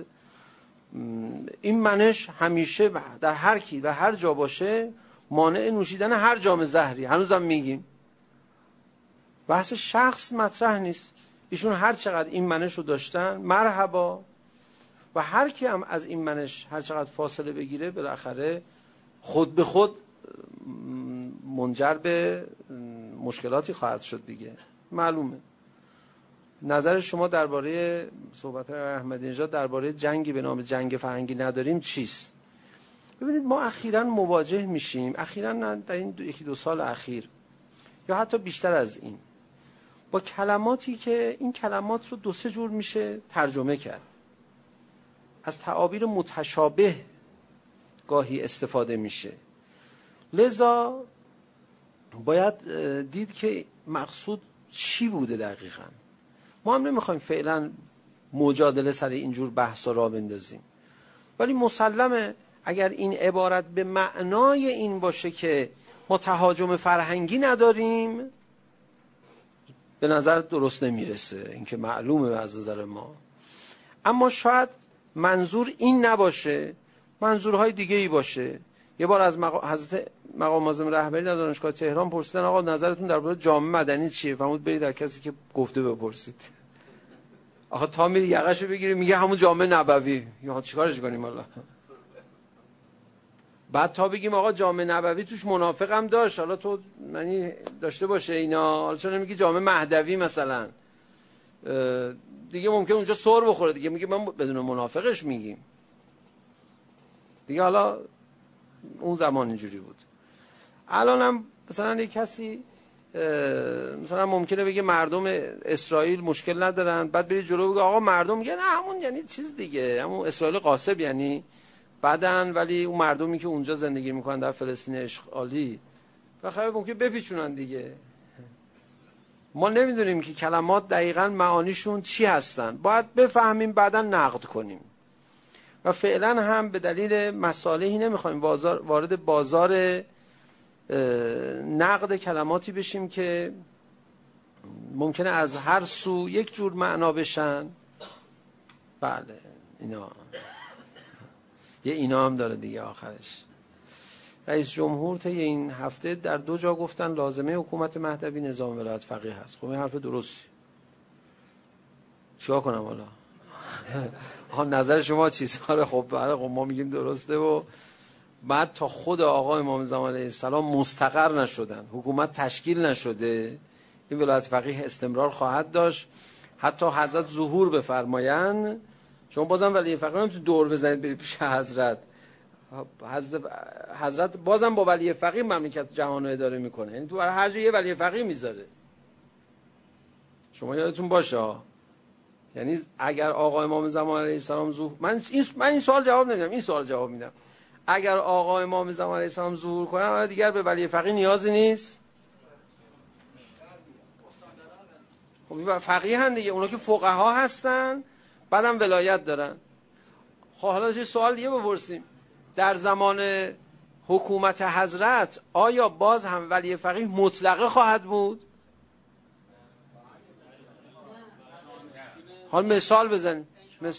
این منش همیشه در هر کی و هر جا باشه مانع نوشیدن هر جام زهری. هنوزم میگیم بحث شخص مطرح نیست. ایشون هر چقدر این منش رو داشتن مرحبا، و هر کی هم از این منش هر چقدر فاصله بگیره بالاخره خود به خود منجر به مشکلاتی خواهد شد دیگه. معلومه. نظر شما درباره صحبت احمدی نژاد درباره جنگی به نام جنگ فرهنگی نداریم چیست؟ ببینید ما اخیراً مواجه میشیم، اخیراً در این یکی دو سال اخیر یا حتی بیشتر از این، با کلماتی که این کلمات رو دو سه جور میشه ترجمه کرد. از تعابیر متشابه گاهی استفاده میشه. لذا باید دید که مقصود چی بوده دقیقاً. ما هم نمیخوایم فعلا مجادله سر اینجور بحثا را بندازیم، ولی مسلمه اگر این عبارت به معنای این باشه که ما تهاجم فرهنگی نداریم، به نظر درست نمیرسه. این که معلومه از نظر ما. اما شاید منظور این نباشه، منظورهای دیگه ای باشه. یه بار از حضرت مقام معظم رهبری در دانشگاه تهران پرسیدن آقا نظرتون درباره جامعه مدنی چیه؟ فرمود برید در کسی که گفته بپرسید. آخه تا میری یقهشو بگیری میگه همون جامع نبوی، یا چیکارش کنیم حالا؟ بعد تا بگیم آقا جامع نبوی توش منافق هم داشت، حالا تو یعنی داشته باشه اینا، حالا چون میگی جامع مهدوی مثلا، دیگه ممکن اونجا سر بخوره دیگه، میگه من بدون منافقش میگیم دیگه. حالا اون زمان اینجوری بود. الانم مثلا یک کسی مثلا ممکنه بگه مردم اسرائیل مشکل ندارن، بعد بری جلو بگه آقا مردم میگه نه همون یعنی چیز دیگه، همون اسرائیل غاصب یعنی بدن، ولی اون مردمی که اونجا زندگی میکنن در فلسطین اشغالی بخیر ممکنه بپیچونن دیگه. ما نمیدونیم که کلمات دقیقاً معانیشون چی هستن، باید بفهمیم بعداً نقد کنیم. و فعلا هم به دلیل مصالحی نمیخوایم وارد بازار نقد کلماتی بشیم که ممکنه از هر سو یک جور معنا بشن. بله اینا یه اینا هم داره دیگه. آخرش رئیس جمهور طی این هفته در 2 جا گفتن لازمه حکومت مهدوی نظام ولایت فقیه هست. خب این حرف درستی، چیکار کنم حالا؟ نظر شما چیست؟ خب ما میگیم درسته. و بعد تا خود آقا امام زمان علیه السلام مستقر نشدن، حکومت تشکیل نشده، این ولایت فقیه استمرار خواهد داشت حتی حضرت ظهور بفرمایند. شما بازم ولی فقیه نمیتونید دور بزنید برید پیش حضرت بازم با ولی فقیه مملکت جهان رو اداره میکنه، یعنی تو هر جا یه ولی فقیه میذاره. شما یادتون باشه، یعنی اگر آقا امام زمان علیه السلام ظهور، من این سوال جواب نمیدم، این سوال جواب میدم. اگر آقا امام زمان علیه السلام ظهور کنن دیگر به ولی فقیه نیازی نیست. خب فقیه هم دیگه، اونا که فقها هستن بعدم ولایت دارن. خب حالا یه سوال دیگه بپرسیم، در زمان حکومت حضرت آیا باز هم ولی فقیه مطلقه خواهد بود؟ حالا مثال بزنیم.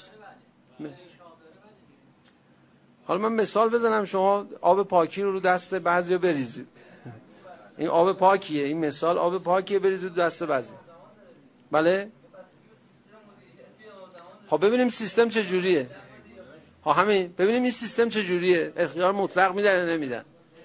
حالا من مثال بزنم، شما آب پاکی رو دست بعضیا بریزید. این آب پاکیه، این مثال آب پاکیه، بریزید دست بعضی. بله؟ خب ببینیم سیستم چجوریه. همین ببینیم این سیستم چجوریه، اختیار مطلق میدن یا نمیدن.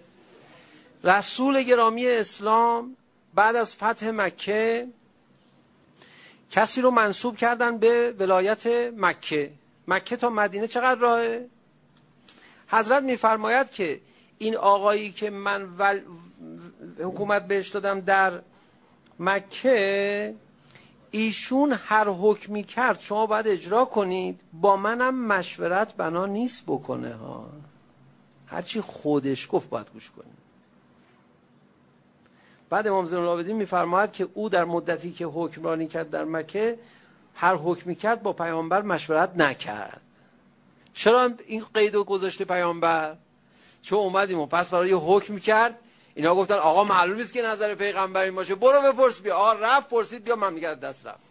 رسول گرامی اسلام بعد از فتح مکه کسی رو منصوب کردن به ولایت مکه. مکه تا مدینه چقدر راهه؟ حضرت میفرماید که این آقایی که من حکومت بهش دادم در مکه، ایشون هر حکمی کرد شما باید اجرا کنید، با منم مشورت بنا نیست بکنه ها. هرچی خودش گفت باید گوش کنید. بعد امام زین العابدین میفرماید که او در مدتی که حکمرانی کرد در مکه هر حکمی کرد با پیامبر مشورت نکرد. چرا این قیدو گذاشته پیامبر؟ چون اومدیم و پس برای حکم کرد اینا گفتن آقا معلوم نیست که نظر پیغمبر این باشه، برو بپرس بیا. آقا رفت پرسید بیا، من میگم دست رفت.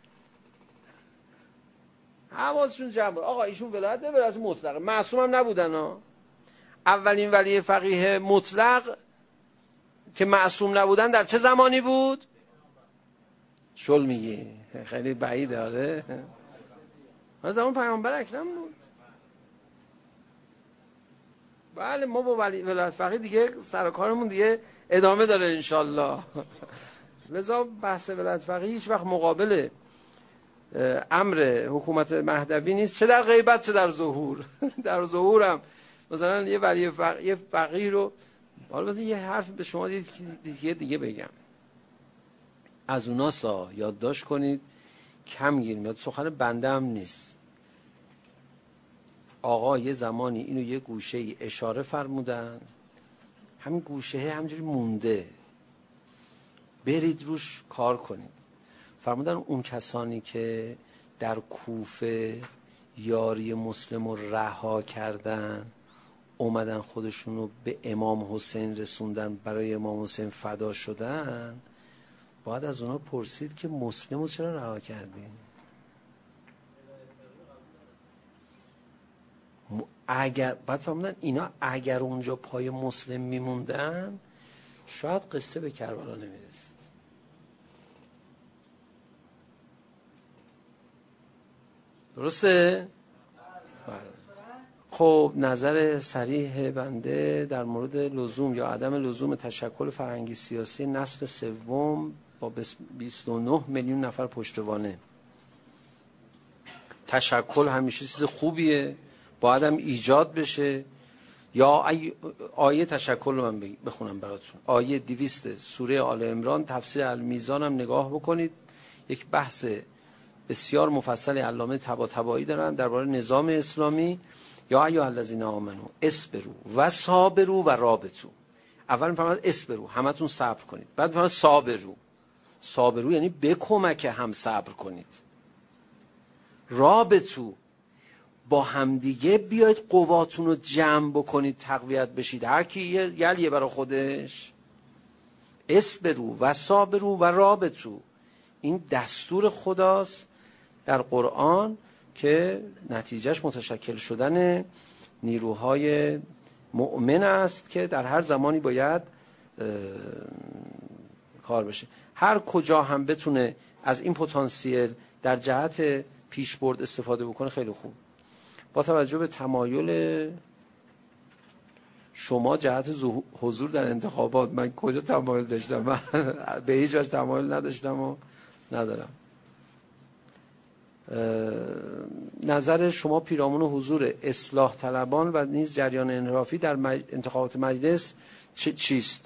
حواسشون جمع بود. آقا ایشون ولایت نه، ولایت مطلقه، معصوم هم نبودن ها. اولین ولی فقیه مطلق که معصوم نبودن در چه زمانی بود؟ شل میگی خیلی بعید داره، زمان پیامبر اکرم بود. بله ما با ولایت فقیه دیگه سر کارمون دیگه ادامه داره انشالله. لذا بحث ولایت فقیه هیچ وقت مقابل امر حکومت مهدوی نیست، چه در غیبت چه در ظهور. در ظهورم مثلا یه ولی فقیه رو، حالا مثلا یه حرف به شما دیگه بگم، از اوناسا یادداشت کنید، کم گیر میاد، سخن بنده هم نیست. آقا یه زمانی اینو یه گوشه ای اشاره فرمودن، همین گوشه همجوری مونده، برید روش کار کنید. فرمودن اون کسانی که در کوفه یاری مسلم رو رها کردن، اومدن خودشونو به امام حسین رسوندن، برای امام حسین فدا شدن، باید از اونا پرسید که مسلم رو چرا رها کردین؟ بعد فرمودن اینا اگر اونجا پای مسلم میموندن شاید قصه به کربلا نمیرسید. درسته؟ بله. خب نظر صریح بنده در مورد لزوم یا عدم لزوم تشکل فرهنگی سیاسی نسل سوم با 29 میلیون نفر پشتوانه. تشکل همیشه چیز خوبیه، باید هم ایجاد بشه. یا آیه تشکل رو من بخونم براتون. آیه 200 سوره آل عمران، تفسیر المیزان هم نگاه بکنید. یک بحث بسیار مفصل علامه طباطبایی دارن درباره نظام اسلامی. یا ایها الذین آمنو اصبروا و صابروا و رابطوا. اول میفرماد اصبروا، همتون صبر کنید. بعد میفرماد صابروا. صابروا یعنی به کمک هم صبر کنید. رابطوا، با همدیگه بیاید قواتون رو جمع بکنید، تقویت بشید. هر کی یلیه برای خودش. اصبروا و صابروا و رابطوا، این دستور خداست در قرآن که نتیجهش متشکل شدن نیروهای مؤمن است که در هر زمانی باید کار بشه. هر کجا هم بتونه از این پتانسیل در جهت پیشبرد استفاده بکنه خیلی خوب. با توجه به تمایل شما جهت حضور در انتخابات، من کجا تمایل داشتم؟ من به هیچ وجه تمایل نداشتم و ندارم. نظر شما پیرامون حضور اصلاح طلبان و نیز جریان انحرافی در انتخابات مجلس چیست؟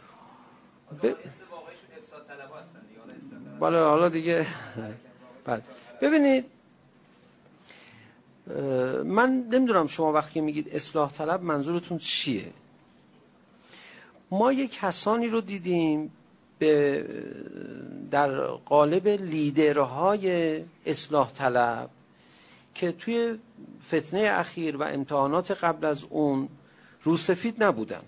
بله حالا دیگه ببینید، من نمیدونم شما وقتی میگید اصلاح طلب منظورتون چیه. ما یک کسانی رو دیدیم در قالب لیدرهای اصلاح طلب که توی فتنه اخیر و امتحانات قبل از اون روسفید نبودن.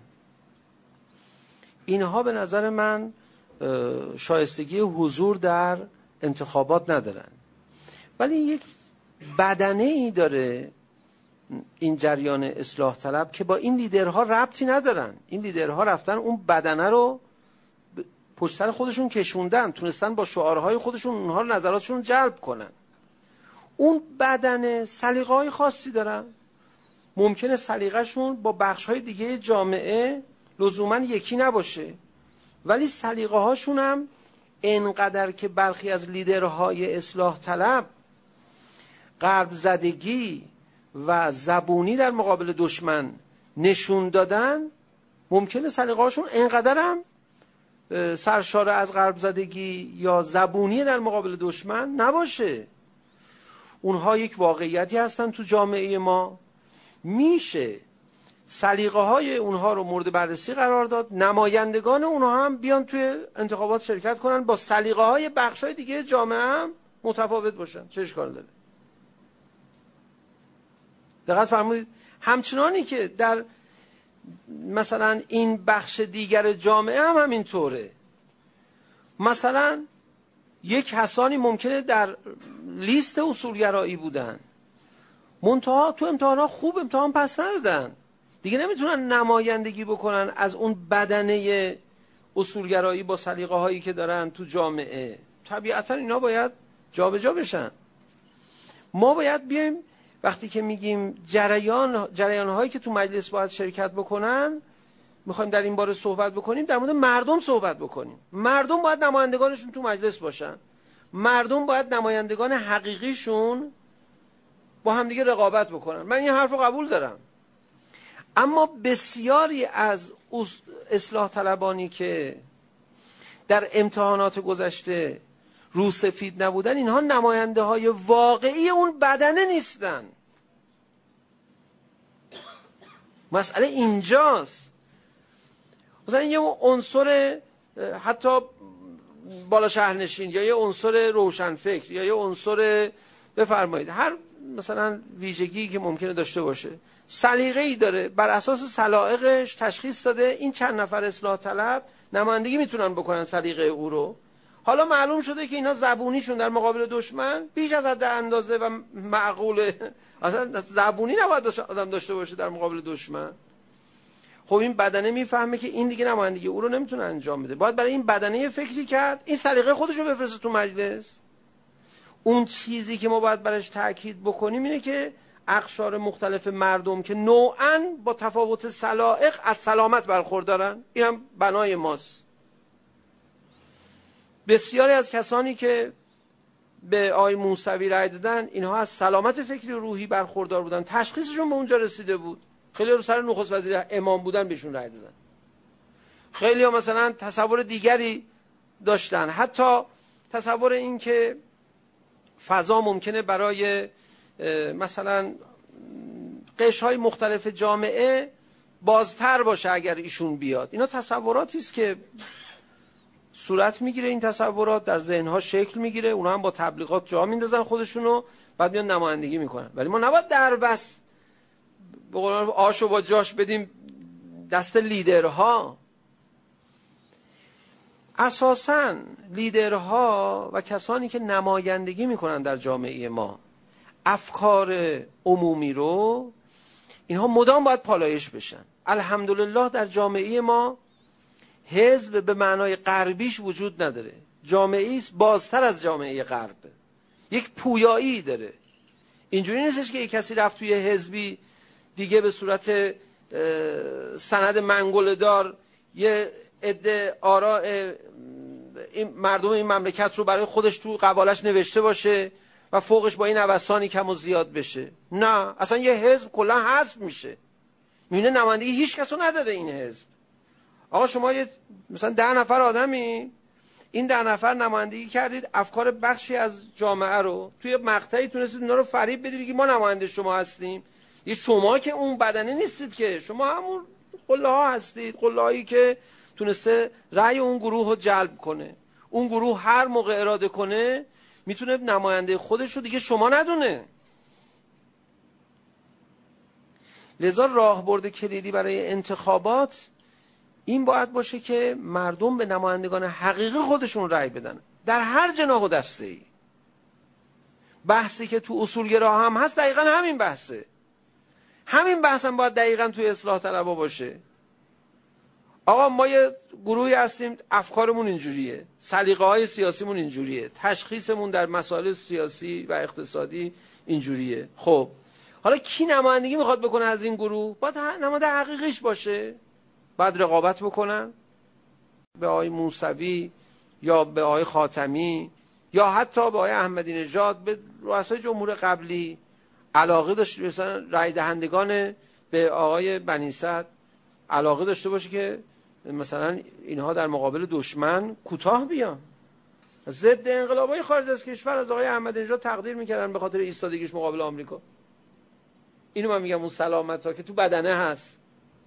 اینها به نظر من شایستگی حضور در انتخابات ندارن، ولی یک بدنه ای داره این جریان اصلاح طلب که با این لیدرها ربطی ندارن. این لیدرها رفتن اون بدنه رو پشت سر خودشون کشوندن، تونستن با شعارهای خودشون اونها رو نظراتشون جلب کنن. اون بدنه سلیقه‌های خاصی دارن، ممکنه سلیقه‌شون با بخش‌های دیگه جامعه لزوماً یکی نباشه، ولی سلیقه‌هاشون هم انقدر که برخی از لیدرهای اصلاح طلب غرب زدگی و زبونی در مقابل دشمن نشون دادن، ممکنه سلیقه‌هاشون انقدر هم سرشار از غرب زدگی یا زبونی در مقابل دشمن نباشه. اونها یک واقعیتی هستن تو جامعه ما، میشه سلیقه‌های اونها رو مورد بررسی قرار داد، نمایندگان اونها هم بیان توی انتخابات شرکت کنن، با سلیقه‌های بخش‌های دیگه جامعه هم متفاوت باشن. چه اشکال داره؟ دقت فرمودید؟ همچنانی که در مثلا این بخش دیگر جامعه هم همینطوره. مثلا یک کسانی ممکنه در لیست اصولگرایی بودن، منتها تو امتحانا خوب امتحان پس ندادن، دیگه نمیتونن نمایندگی بکنن از اون بدنه اصولگرایی با سلیقه هایی که دارن تو جامعه. طبیعتا اینا باید جابجا بشن. ما باید بیایم وقتی که میگیم جریان هایی که تو مجلس باید شرکت بکنن، میخوایم در این باره صحبت بکنیم، در مورد مردم صحبت بکنیم. مردم باید نمایندگانشون تو مجلس باشن، مردم باید نمایندگان حقیقیشون با همدیگه رقابت بکنن. من این حرف رو قبول دارم، اما بسیاری از اصلاح طلبانی که در امتحانات گذشته روسفید نبودن، اینها نماینده های واقعی اون بدنه نیستن. مسئله اینجاست. مثلا یه عنصر حتی بالا شهرنشین یا یه عنصر روشنفکر یا یه عنصر بفرمایید هر مثلا ویژگی که ممکنه داشته باشه، سلیقه‌ای داره، بر اساس سلایقش تشخیص داده این چند نفر اصلاح طلب نمایندگی میتونن بکنن سلیقه او رو. حالا معلوم شده که اینا زبونیشون در مقابل دشمن بیش از حد اندازه و معقوله، اصلا زبونی نباید آدم داشته باشه در مقابل دشمن. خب این بدنه میفهمه که این دیگه نمایندگی او رو نمیتونه انجام بده، باید برای این بدنه فکری کرد، این سلیقه خودش رو بفرسته تو مجلس. اون چیزی که ما باید برش تأکید بکنیم اینه که اقشار مختلف مردم که نوعاً با تفاوت سلائق از سلامت برخوردارن، این هم بنای ماست. بسیاری از کسانی که به آقای موسوی رأی دادن اینها از سلامت فکری و روحی برخوردار بودن، تشخیصشون به اونجا رسیده بود. خیلی رو سر نخست وزیر امام بودن بهشون رأی دادن، خیلی ها مثلا تصور دیگری داشتن، حتی تصور این که فضا ممکنه برای مثلا قشرهای مختلف جامعه بازتر باشه اگر ایشون بیاد. اینا تصوراتی است که صورت میگیره، این تصورات در ذهنها شکل میگیره، اونا هم با تبلیغات جا میندازن خودشونو، بعد میان نمایندگی میکنن. ولی ما نباید در بس به قول آشو با جاش بدیم دست لیدرها. اساساً لیدرها و کسانی که نمایندگی میکنن در جامعه ما افکار عمومی رو، اینها مدام باید پالایش بشن. الحمدلله در جامعه ما حزب به معنای غربیش وجود نداره، جامعه است بازتر از جامعه غرب، یک پویایی داره. اینجوری نیستش که یک کسی رفت توی حزبی دیگه به صورت سند منگوله‌دار یه عده آراء مردم این مملکت رو برای خودش تو قوالش نوشته باشه و فوقش با این نوسانی کم و زیاد بشه. نه، اصلا یه حزب کلا حذف میشه، میونه نمایندگی هیچ کسو نداره این حزب. آقا شما یه مثلا 10 نفر آدمی، این 10 نفر نمایندگی کردید افکار بخشی از جامعه رو، توی مقطعی تونستید اونا رو فریب بدید که ما نماینده شما هستیم. یه شما که اون بدنه نیستید، که شما همون قله ها هستید، قله هایی که تونسته رأی اون گروه رو جلب کنه. اون گروه هر موقع اراده کنه میتونه نماینده خودش رو دیگه شما ندونه. لذا راهبرد کلیدی برای انتخابات این باید باشه که مردم به نمایندگان حقیقی خودشون رأی بدن در هر جناح و دسته‌ای. بحثی که تو اصولگرا هم هست دقیقاً همین بحثه. همین بحث هم باید دقیقاً توی اصلاح طلبها باشه. آقا ما یه گروهی هستیم افکارمون اینجوریه، سلیقه‌های سیاسیمون اینجوریه، تشخیصمون در مسائل سیاسی و اقتصادی اینجوریه. خب حالا کی نمایندگی میخواد بکنه از این گروه؟ باید نماینده حقیقیش باشه. بعد رقابت بکنن به آقای موسوی یا به آقای خاتمی یا حتی به آقای احمدی نژاد، به رؤسای جمهور قبلی علاقه داشته، مثلا رای دهندگان به آقای بنی صدر علاقه داشته باشه که مثلا اینها در مقابل دشمن کوتاه بیان. ضد انقلابای خارج از کشور از آقای احمدی نژاد تقدیر میکردن به خاطر ایستادگیش مقابل آمریکا. اینو من میگم اون سلامت ها که تو بدنه هست.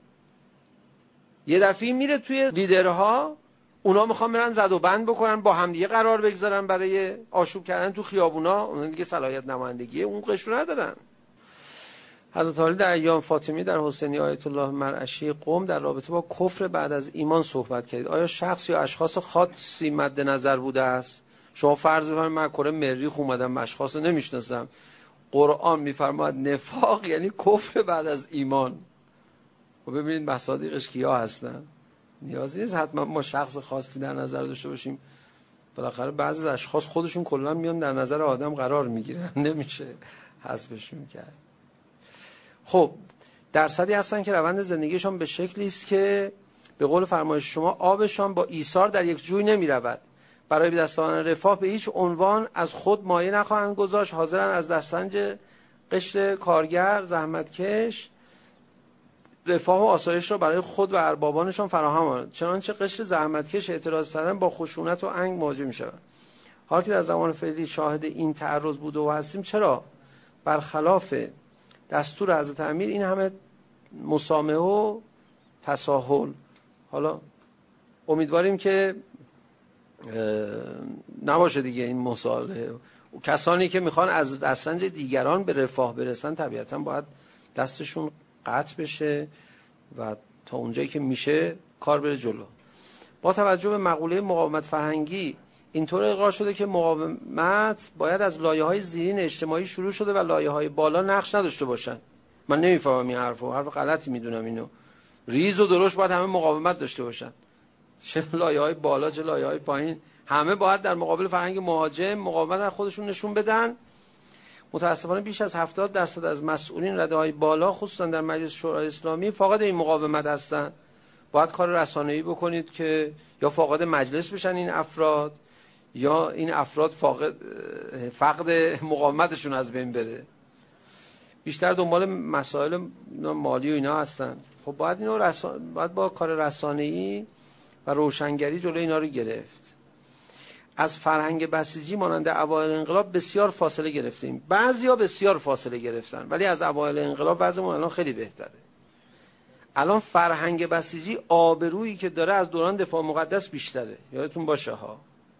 یه دفعه میره توی لیدرها، اونا میخوان برن زد و بند بکنن، با همدیگه قرار بگذارن برای آشوب کردن تو خیابونا، اون دیگه صلاحیت نمایندگی اون قشر ندارن. حضرت علی در ایام فاطمی در حسینی آیت الله مرعشی قم در رابطه با کفر بعد از ایمان صحبت کردید. آیا شخص یا اشخاص خاصی مد نظر بوده است؟ شما فرض بفرمایید من کره مریخ اومدم اشخاص رو نمیشناسم، قرآن میفرماید نفاق یعنی کفر بعد از ایمان. و ببینید مصادیقش کیا هستن. نیازی نیست حتما ما شخص خاصی در نظر داشته باشیم، بالاخره بعضی از اشخاص خودشون کلا میان در نظر آدم قرار میگیرن، نمیشه حذفشون کرد. خب درصدی هستن که روند زندگیشان به شکلی است که به قول فرمایش شما آبشان با ایثار در یک جوی نمی رود. برای به دست آوردن رفاه به هیچ عنوان از خود مایه نخواهند گذاشت. حاضرند از دستنج قشر کارگر زحمتکش رفاه و آسایش را برای خود و اربابانشان فراهم کنند. چنانچه قشر زحمتکش اعتراض کردن با خشونت و انگ مواجه می شود. حالا که در زمان فعلی شاهد این تعرض بوده و هستیم، چرا برخلاف دستور حضرت امیر این همه مسامحه و تساهل؟ حالا امیدواریم که نباشه دیگه این مصالحه. کسانی که میخوان از دسترنج دیگران به رفاه برسن طبیعتا باید دستشون قطع بشه و تا اونجایی که میشه کار بره جلو. با توجه به مقوله مقاومت فرهنگی اینطور اقرار شده که مقاومت باید از لایه‌های زیرین اجتماعی شروع شده و لایه‌های بالا نقش نداشته باشن. من نمیفهمم این حرف غلطی میدونم. اینو ریز و درشت باید همه مقاومت داشته باشن، چه لایه‌های بالا چه لایه‌های پایین همه باید در مقابل فرهنگ مهاجم مقاومت از خودشون نشون بدن. متاسفانه بیش از 70% از مسئولین رده‌های بالا خصوصا در مجلس شورای اسلامی فاقد این مقاومت هستن. باید کار رسانه‌ای بکنید که یا فاقد مجلس بشن این افراد یا این افراد فقد مقاومتشون از بین بره. بیشتر دنبال مسائل مالی و اینا هستن. خب باید باید با کار رسانه‌ای و روشنگری جلوی اینا رو گرفت. از فرهنگ بسیجی مانند اوایل انقلاب بسیار فاصله گرفتیم. بعضیا بسیار فاصله گرفتن، ولی از اوایل انقلاب وضعمون الان خیلی بهتره. الان فرهنگ بسیجی آبرویی که داره از دوران دفاع مقدس بیشتره. یادتون باشه ها،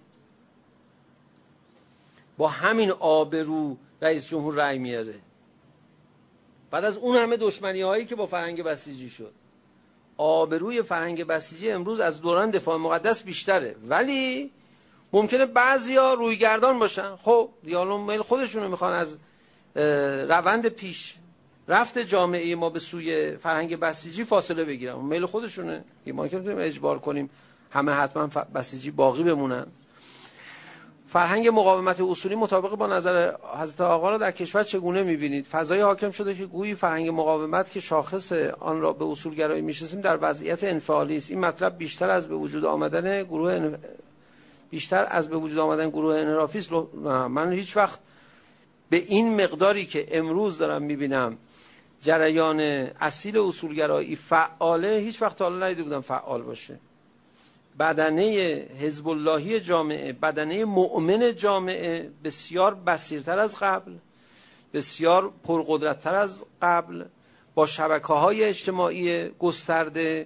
با همین آبرو رئیس جمهور رأی میاره. بعد از اون همه دشمنی هایی که با فرهنگ بسیجی شد، آبروی فرهنگ بسیجی امروز از دوران دفاع مقدس بیشتره. ولی ممکنه بعضیا رویگردان باشن. خب دیالوگ میل خودشونو میخوان از روند پیش رفت جامعه ما به سوی فرهنگ بسیجی فاصله بگیرن. میل خودشونه. ما که نمیتونیم اجبار کنیم همه حتما بسیجی باقی بمونن. فرهنگ مقاومت اصولی مطابق با نظر حضرت آقا را در کشور چگونه می‌بینید؟ فضای حاکم شده که گویی فرهنگ مقاومت که شاخص آن را به اصولگرایی می‌شناسیم در وضعیت انفعالی است. این مطلب بیشتر از به وجود آمدن گروه انحرافی است. من هیچ وقت به این مقداری که امروز دارم می‌بینم جریان اصیل اصولگرایی فعاله، هیچ وقت تا حالا ندیده بودم فعال باشه. بدنه حزب اللهی جامعه، بدنه مؤمن جامعه بسیار بصیرتر از قبل، بسیار پرقدرتتر از قبل، با شبکه‌های اجتماعی گسترده،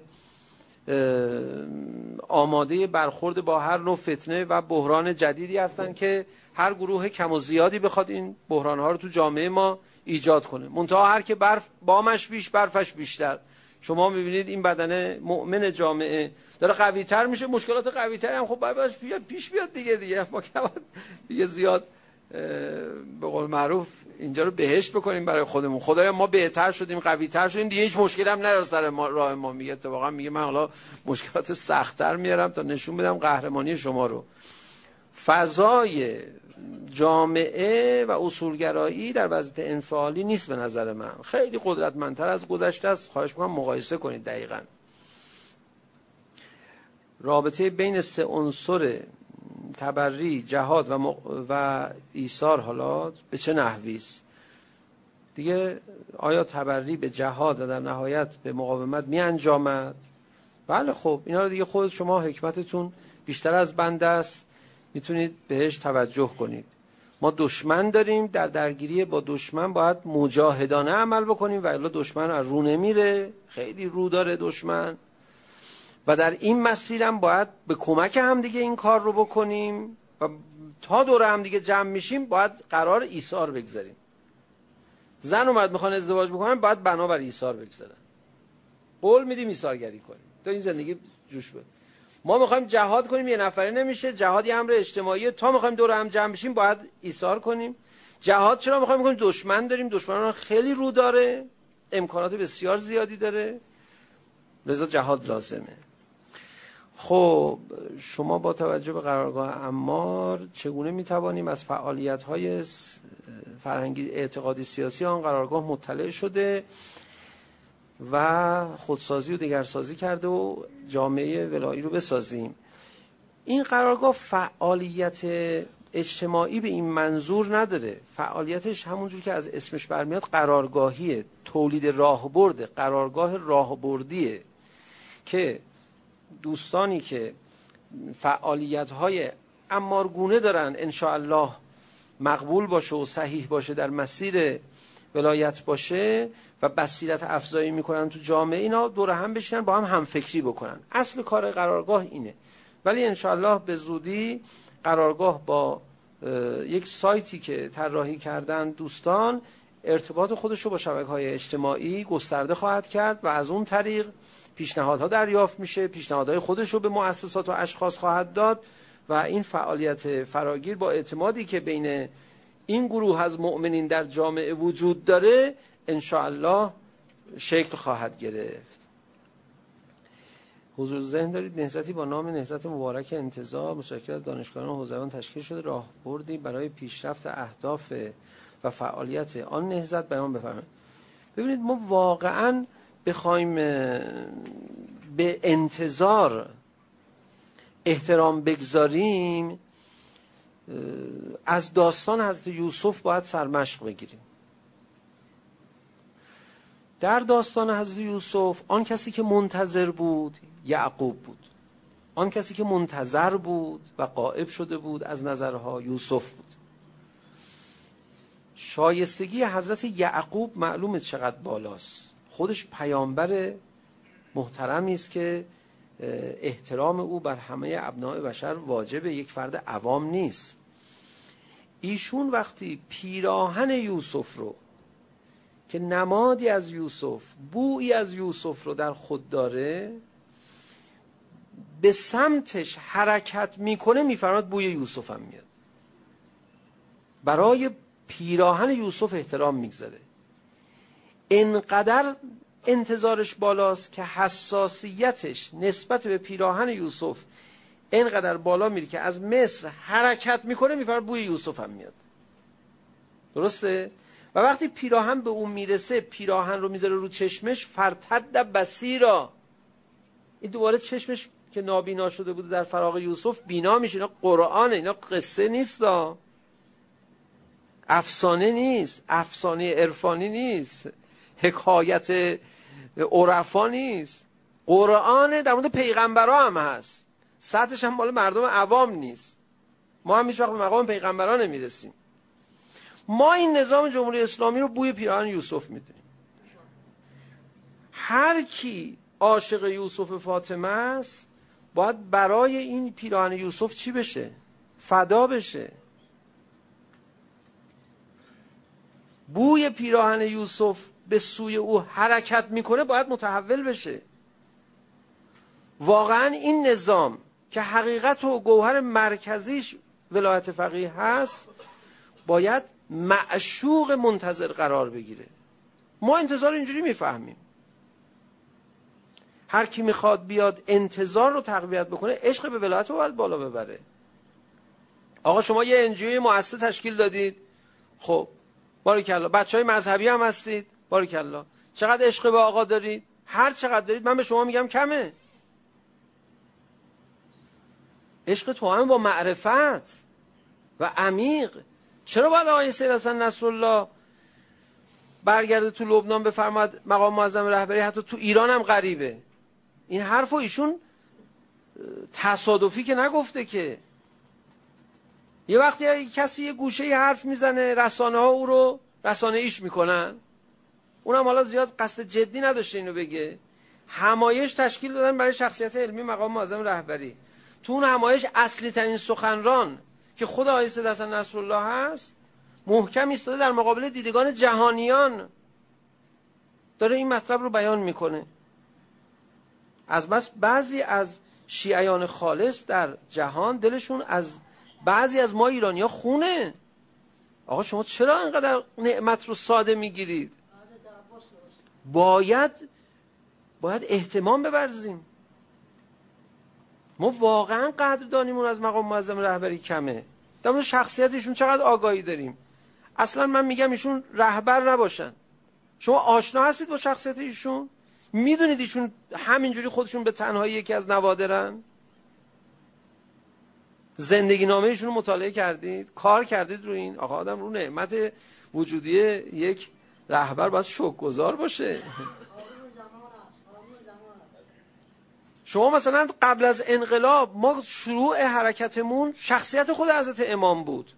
آماده برخورد با هر نوع فتنه و بحران جدیدی هستند که هر گروه کم و زیادی بخواد این بحران‌ها رو تو جامعه ما ایجاد کنه. منتها هر که بامش بیش برفش بیشتر. شما میبینید این بدنه مؤمن جامعه داره قوی‌تر میشه، مشکلات قوی‌تر هم خب باید پیش بیاد دیگه. ما که دیگه زیاد به قول معروف اینجا رو بهشت بکنیم برای خودمون. خدایا ما بهتر شدیم، قوی‌تر شدیم، دیگه هیچ مشکلی هم نداره سر ما راه ما. میگه اتفاقا میگه من حالا مشکلات سخت‌تر میارم تا نشون بدم قهرمانی شما رو. فضای جامعه و اصولگرایی در وضعیت انفعالی نیست به نظر من. خیلی قدرتمندتر از گذشته است. خواهش می‌کنم مقایسه کنید دقیقاً. رابطه بین سه عنصر تبری، جهاد و ایثار حالا به چه نحوی است؟ دیگه آیا تبری به جهاد و در نهایت به مقاومت می انجامد؟ بله خب اینا رو دیگه خود شما حکمتتون بیشتر از بنده است، میتونید بهش توجه کنید. ما دشمن داریم، در درگیری با دشمن باید مجاهدانه عمل بکنیم و الا دشمن از رو نمیره، خیلی رو داره دشمن. و در این مسیرم باید به کمک هم دیگه این کار رو بکنیم و تا دور هم دیگه جمع میشیم باید قرار ایثار بگذاریم. زن اومد میخوان ازدواج بکنن باید بنابر ایثار بگذارن. قول میدیم ایثارگری کنیم تا این زندگی جوش بده. ما میخوایم جهاد کنیم یه نفره نمیشه، جهاد یه امر اجتماعیه، تا میخوایم دور هم جمع بشیم باید ایثار کنیم. جهاد چرا میخوایم بکنیم؟ دشمن داریم، دشمنان خیلی رو داره، امکانات بسیار زیادی داره، لذا جهاد لازمه. خب شما با توجه به قرارگاه عمار چگونه میتوانیم از فعالیت‌های فرهنگی اعتقادی سیاسی آن قرارگاه مطلع شده و خودسازی و دگرسازی کرده و جامعه ولایی رو بسازیم؟ این قرارگاه فعالیت اجتماعی به این منظور نداره. فعالیتش همونجور که از اسمش برمیاد قرارگاهیه، تولید راهبرده، قرارگاه راهبردیه که دوستانی که فعالیت‌های عمارگونه دارن انشاءالله مقبول باشه و صحیح باشه، در مسیر ولایت باشه و بصیرت افزایی میکنن تو جامعه، اینا دور هم بشینن با هم همفکری بکنن. اصل کار قرارگاه اینه. ولی انشاءالله به زودی قرارگاه با یک سایتی که طراحی کردن دوستان ارتباط خودش رو با شبکه‌های اجتماعی گسترده خواهد کرد و از اون طریق پیشنهادها دریافت میشه، پیشنهادهای خودش رو به مؤسسات و اشخاص خواهد داد و این فعالیت فراگیر با اعتمادی که بین این گروه از مؤمنین در جامعه وجود داره انشاءالله شکل خواهد گرفت. حضور ذهن دارید نهضتی با نام نهضت مبارک انتزاع مشکل از دانشگاهان و حوزویان تشکیل شده، راهبردی برای پیشرفت اهداف و فعالیت آن نهضت بیان بفرمایید. ببینید ما واقعاً بخوایم به انتظار احترام بگذاریم، از داستان حضرت یوسف باید سرمشق بگیریم. در داستان حضرت یوسف آن کسی که منتظر بود یعقوب بود، آن کسی که منتظر بود و غائب شده بود از نظرها یوسف بود. شایستگی حضرت یعقوب معلومه چقدر بالاست، خودش پیامبر محترمی است که احترام او بر همه ابناء بشر واجبه، یک فرد عوام نیست. ایشون وقتی پیراهن یوسف رو که نمادی از یوسف، بویی از یوسف رو در خود داره، به سمتش حرکت میکنه، میفرماد بوی یوسف هم میاد. برای پیراهن یوسف احترام میگذاره. انقدر انتظارش بالاست که حساسیتش نسبت به پیراهن یوسف انقدر بالا میره که از مصر حرکت میکنه، میفرماد بوی یوسف هم میاد. درسته؟ و وقتی پیراهن به اون میرسه، پیراهن رو میذاره رو چشمش، فرتد بصیرا، این دوباره چشمش که نابینا شده بوده در فراق یوسف بینا میشه. اینا قرآنه، اینا قصه نیست، افسانه نیست، افسانه عرفانی نیست، حکایت عرفا نیست، قرآنه، در مورد پیغمبرا هم هست، سطحش هم مال مردم عوام نیست. ما هم هیچ وقت به مقام پیغمبرا نمیرسیم. ما این نظام جمهوری اسلامی رو بوی پیراهن یوسف میدونیم. هر کی عاشق یوسف فاطمه است باید برای این پیراهن یوسف چی بشه؟ فدا بشه. بوی پیراهن یوسف به سوی او حرکت میکنه، باید متحول بشه. واقعا این نظام که حقیقت و گوهر مرکزیش ولایت فقیه هست باید معشوق منتظر قرار بگیره. ما انتظار اینجوری میفهمیم. هر کی میخواد بیاد انتظار رو تقویت بکنه، عشق به ولایت رو باید بالا ببره. آقا شما یه انجیوی مؤسسه تشکیل دادید، خب باریکالله. بچهای مذهبی هم هستید، باریکالله. چقدر عشق به آقا دارید؟ هر چقدر دارید من به شما میگم کمه. عشق تو هم با معرفت و عمیق. چرا باید آقای سید حسن نصرالله برگرده تو لبنان بفرماد مقام معظم رهبری حتی تو ایران هم غریبه؟ این حرفو ایشون تصادفی که نگفته که. یه وقتی کسی یه گوشه ای حرف میزنه، رسانه ها او رو رسانه ایش میکنن، اونم حالا زیاد قصد جدی نداشته اینو بگه، همایش تشکیل دادن برای شخصیت علمی مقام معظم رهبری. تو اون همایش اصلی ترین سخنران که خود آقای سید حسن نصرالله هست محکم ایستاده در مقابل دیدگان جهانیان، داره این مطلب رو بیان میکنه. از بس بعضی از شیعیان خالص در جهان دلشون از بعضی از ما ایرانی‌ها خونه. آقا شما چرا اینقدر نعمت رو ساده میگیرید؟ باید اهتمام بورزیم. ما واقعا قدردانیمون از مقام معظم رهبری کمه. در مورد شخصیتشون چقدر آگاهی داریم. اصلا من میگم ایشون رهبر نباشن. شما آشنا هستید با شخصیت ایشون؟ میدونید ایشون همینجوری خودشون به تنهایی یکی از نوادرن؟ زندگی نامه ایشون رو مطالعه کردید؟ کار کردید رو این؟ آقا آدم رو نعمت وجودی یک رهبر باید شکرگزار باشه. شما مثلا قبل از انقلاب ما شروع حرکتمون شخصیت خود حضرت امام بود.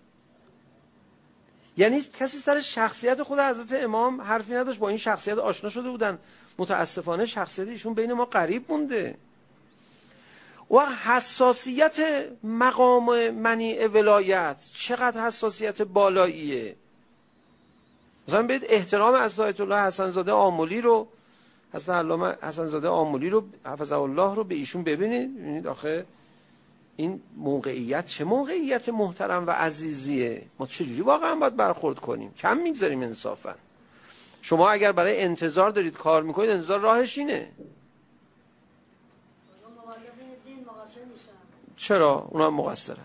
یعنی کسی سر شخصیت خود حضرت امام حرفی نداشت. با این شخصیت آشنا شده بودن. متاسفانه شخصیت ایشون بین ما غریب مونده. و حساسیت مقام منیع ولایت چقدر حساسیت بالاییه. مثلا بید احترام از آیت الله حسن زاده آملی رو، حضرت علامه حسن زاده آملی رو حفظه الله رو به ایشون ببینید. ببینید آخه این موقعیت چه موقعیت محترم و عزیزیه. ما چجوری واقعا باید برخورد کنیم؟ کم میگذاریم انصافا. شما اگر برای انتظار دارید کار میکنید، انتظار راهش اینه. چرا؟ اونا هم مقصرن.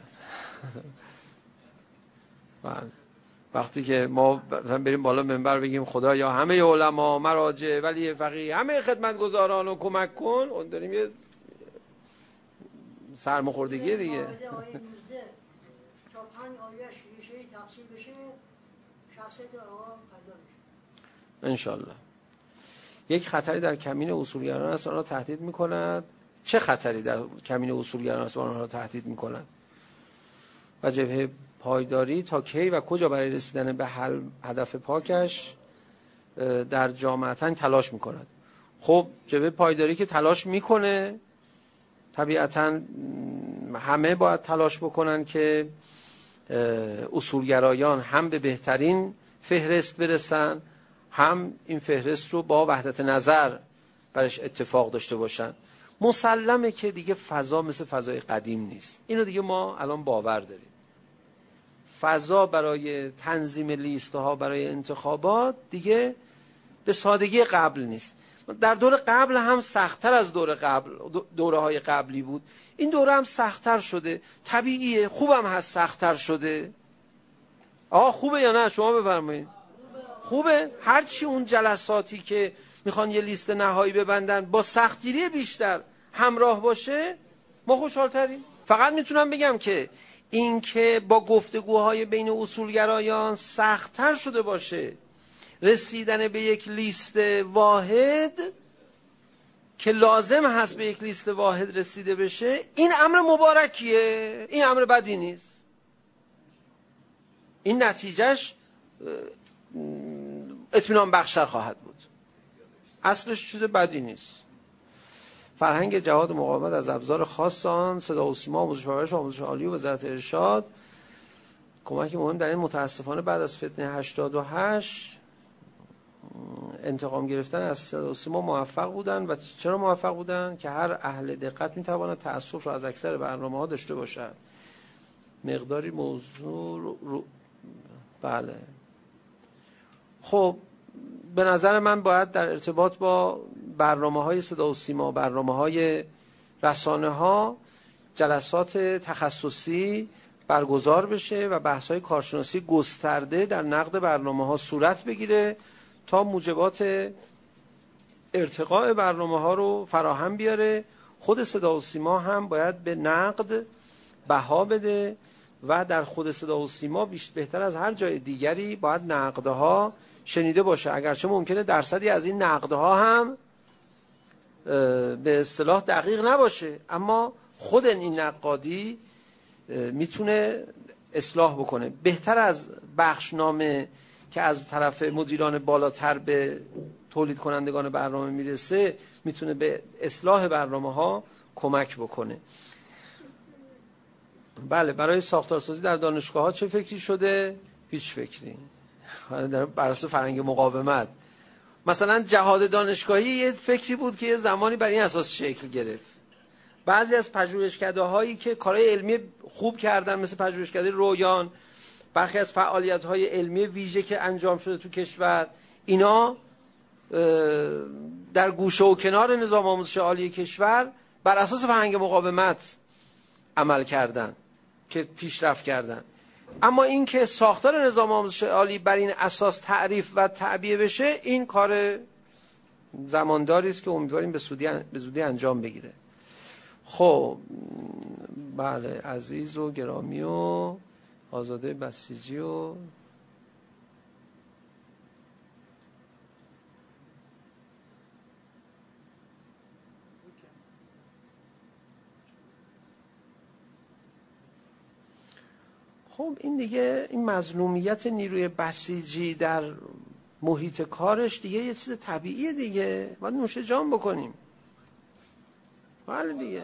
وقتی که ما بریم بالا منبر بگیم خدا یا همه علما، مراجع، ولی فقیه، همه خدمتگزاران رو کمک کن، اون داریم یه سرماخوردگی دیگه. انشالله. یک خطری در کمین اصولگران است، آنها را تهدید می‌کند. چه خطری در کمین اصولگران است، آنها را تهدید می‌کند؟ و جبهه پایداری تا کی و کجا برای رسیدن به هدف پاکش در جامعتاً تلاش می‌کند؟ خب جبهه پایداری که تلاش می‌کنه، طبیعتاً همه باید تلاش بکنن که اصولگرایان هم به بهترین فهرست برسن، هم این فهرست رو با وحدت نظر برش اتفاق داشته باشن. مسلمه که دیگه فضا مثل فضای قدیم نیست، اینو دیگه ما الان باور داریم. فضا برای تنظیم لیست ها برای انتخابات دیگه به سادگی قبل نیست. در دور قبل هم سخت‌تر از دوره های قبلی بود، این دوره هم سخت‌تر شده، طبیعیه، خوبم هست سخت‌تر شده. خوبه یا نه؟ شما بفرمایید. خوبه. هرچی اون جلساتی که میخوان یه لیست نهایی ببندن با سختگیری بیشتر همراه باشه، ما خوشحال‌تریم. فقط میتونم بگم که این که با گفتگوهای بین اصولگرایان سخت‌تر شده باشه رسیدن به یک لیست واحد که لازم هست به یک لیست واحد رسیده بشه، این امر مبارکیه، این امر بدی نیست. این نتیجهش اطمینان بخشتر خواهد بود، اصلش چیز بدی نیست. فرهنگ جهاد مقاومت از ابزار خاص آن صدا و سیما، آموزش پرورش، آموزش عالی و وزارت ارشاد کمک مهم در این متاسفانه بعد از فتنه 88 انتقام گرفتن از صدا و سیما موفق بودن. و چرا موفق بودن؟ که هر اهل دقت میتواند تأسف را از اکثر برنامه‌ها داشته باشد. مقداری موضوع رو بله. خب به نظر من باید در ارتباط با برنامه‌های صدا و سیما، برنامه‌های رسانه‌ها، جلسات تخصصی برگزار بشه و بحث‌های کارشناسی گسترده در نقد برنامه‌ها صورت بگیره تا موجبات ارتقاء برنامه‌ها رو فراهم بیاره. خود صدا و سیما هم باید به نقد بها بده و در خود صدا و سیما بهتر از هر جای دیگری باید نقدها شنیده باشه، اگرچه ممکنه درصدی از این نقدها هم به اصطلاح دقیق نباشه، اما خود این نقادی میتونه اصلاح بکنه. بهتر از بخشنامه که از طرف مدیران بالاتر به تولید کنندگان برنامه میرسه، میتونه به اصلاح برنامه ها کمک بکنه. بله، برای ساختارسازی در دانشگاه ها چه فکری شده؟ هیچ فکری. بر اساس فرهنگ مقاومت مثلا جهاد دانشگاهی یه فکری بود که یه زمانی بر این اساس شکل گرفت. بعضی از پژوهشکده هایی که کارهای علمی خوب کردن مثل پژوهشکده رویان، برخی از فعالیت های علمی ویژه که انجام شده تو کشور، اینا در گوشه و کنار نظام آموزش عالی کشور بر اساس فرهنگ مقاومت عمل کردن که پیشرفت کردن. اما این که ساختار نظام آموزش عالی بر این اساس تعریف و تعبیه بشه، این کار زمانداری است که امیدواریم به زودی انجام بگیره. خب بله، عزیز و گرامی و آزاده بسیجی و خب این دیگه، این مظلومیت نیروی بسیجی در محیط کارش دیگه یه چیز طبیعیه دیگه، باید نوش جان بکنیم. بله دیگه،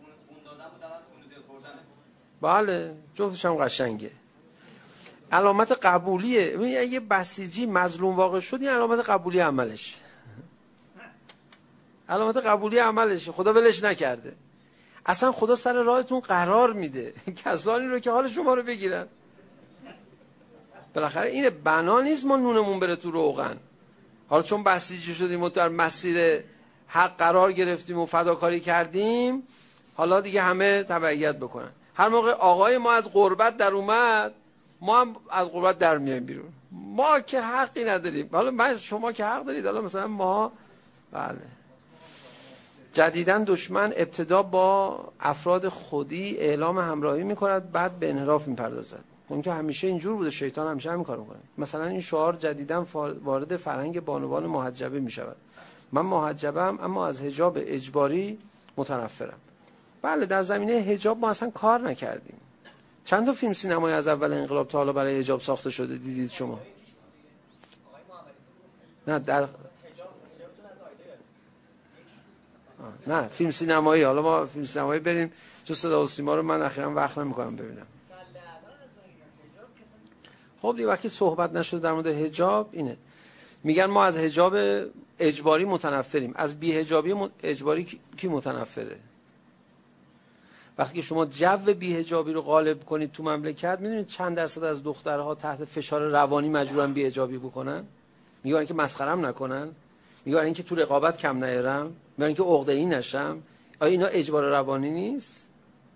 بله جفتش هم قشنگه، علامت قبولیه. اگه بسیجی مظلوم واقع شد، این علامت قبولی عملش، علامت قبولی عملش، خدا ولش نکرده. اصلا خدا سر راهتون قرار میده کسانی رو که حال شما رو بگیرن. بالاخره این بنا نیست ما نونمون بره تو روغن. حالا چون بسیجی شدیم و در مسیر حق قرار گرفتیم و فداکاری کردیم، حالا دیگه همه تبعیت بکنن. هر موقع آقای ما از غربت در اومد، ما هم از غربت در میایم بیرون. ما که حقی نداریم. حالا شما که حق دارید، حالا مثلا ما بله. جدیداً دشمن ابتدا با افراد خودی اعلام همراهی میکند، بعد به انحراف میپردازد. اون که همیشه اینجور بوده، شیطان همیشه همین کارو میکنه. مثلا این شعار جدیداً وارد فرهنگ بانوان محجبه میشود. من محجبم اما از حجاب اجباری متنفرم. بله، در زمینه حجاب ما اصلا کار نکردیم. چند تا فیلم سینمایی از اول انقلاب تا حالا برای حجاب ساخته شده دیدید شما؟ نه در نه فیلم سینمایی. حالا ما فیلم سینمایی بریم، چون صدا و سیما رو من اخیراً وقت نمی‌کنم ببینم. خب دیگه وقتی صحبت نشده در مورد حجاب، اینه میگن ما از حجاب اجباری متنفریم. از بی حجابی اجباری کی متنفره؟ وقتی شما جو بی حجابی رو غالب کنید تو مملکت، میدونید چند درصد از دخترها تحت فشار روانی مجبورن بی حجابی بکنن؟ میگن که مسخرم نکنن، میگن که تو رقابت کم نیارم، میگن که عقده‌ای نشم. آیا اینا اجبار روانی نیست؟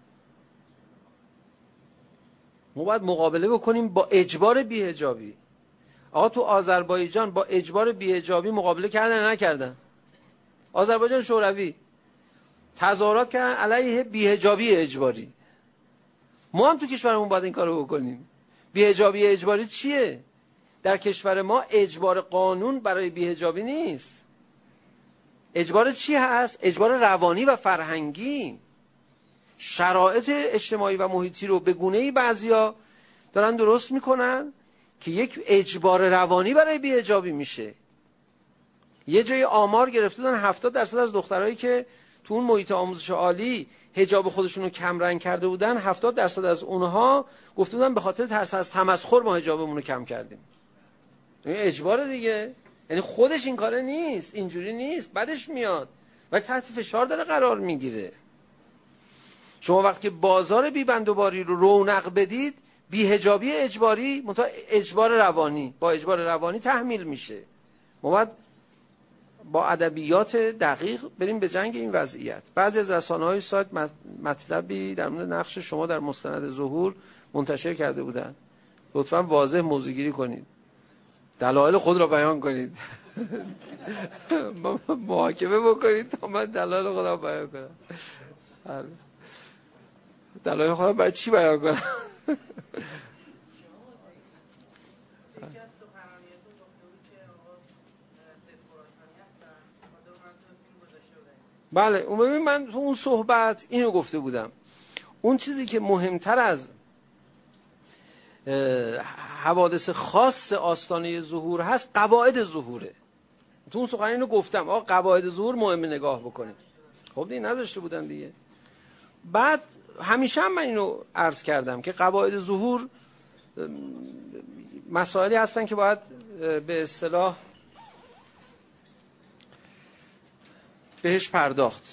ما باید مقابله بکنیم با اجبار بی حجابی. آقا تو آذربایجان با اجبار بی حجابی مقابله کردن نکردن؟ آذربایجان شوروی تظاهرات کردن علیه بی حجابی اجباری. ما هم تو کشورمون باید این کارو بکنیم. بی حجابی اجباری چیه؟ در کشور ما اجبار قانون برای بی حجابی نیست. اجبار چی هست؟ اجبار روانی و فرهنگی. شرایط اجتماعی و محیطی رو به گونه‌ای بعضیا دارن درست میکنن که یک اجبار روانی برای بی حجابی میشه. یه جای آمار گرفته بودن 70% از دخترایی که تو اون محیط آموزش عالی حجاب خودشون رو کم رنگ کرده بودن، 70% از اونها گفته بودن به خاطر ترس از تمسخر ما حجابمون رو کم کردیم. این اجبار دیگه، یعنی خودش این کاره نیست، اینجوری نیست، بدش میاد ولی تحت فشار داره قرار میگیره. شما وقتی بازار بی بند و باری رو رونق بدید، بی حجابی اجباری منتها اجبار روانی با اجبار روانی تحمیل میشه. ما باید با ادبیات دقیق بریم به جنگ این وضعیت. بعضی از رسانه‌های سایت مطلبی در مورد نقش شما در مستند ظهور منتشر کرده بودن. لطفاً واضح موضوع‌گیری کنید، دلایل خود را بیان کنید. محاکمه بکنید تا من دلایل خودم را بیان کنم. دلایل خودم برای چی بیان کنم؟ بله، اون ببین من تو اون صحبت اینو گفته بودم. اون چیزی که مهمتر از حوادث خاص آستانه ظهور هست قواعد ظهوره. تو اون سخن اینو گفتم، آقا قواعد ظهور مهمه نگاه بکنید. خب دیگه نذاشته بودن دیگه. بعد همیشه هم من اینو عرض کردم که قواعد ظهور مسائلی هستن که باید به اصطلاح بهش پرداخت.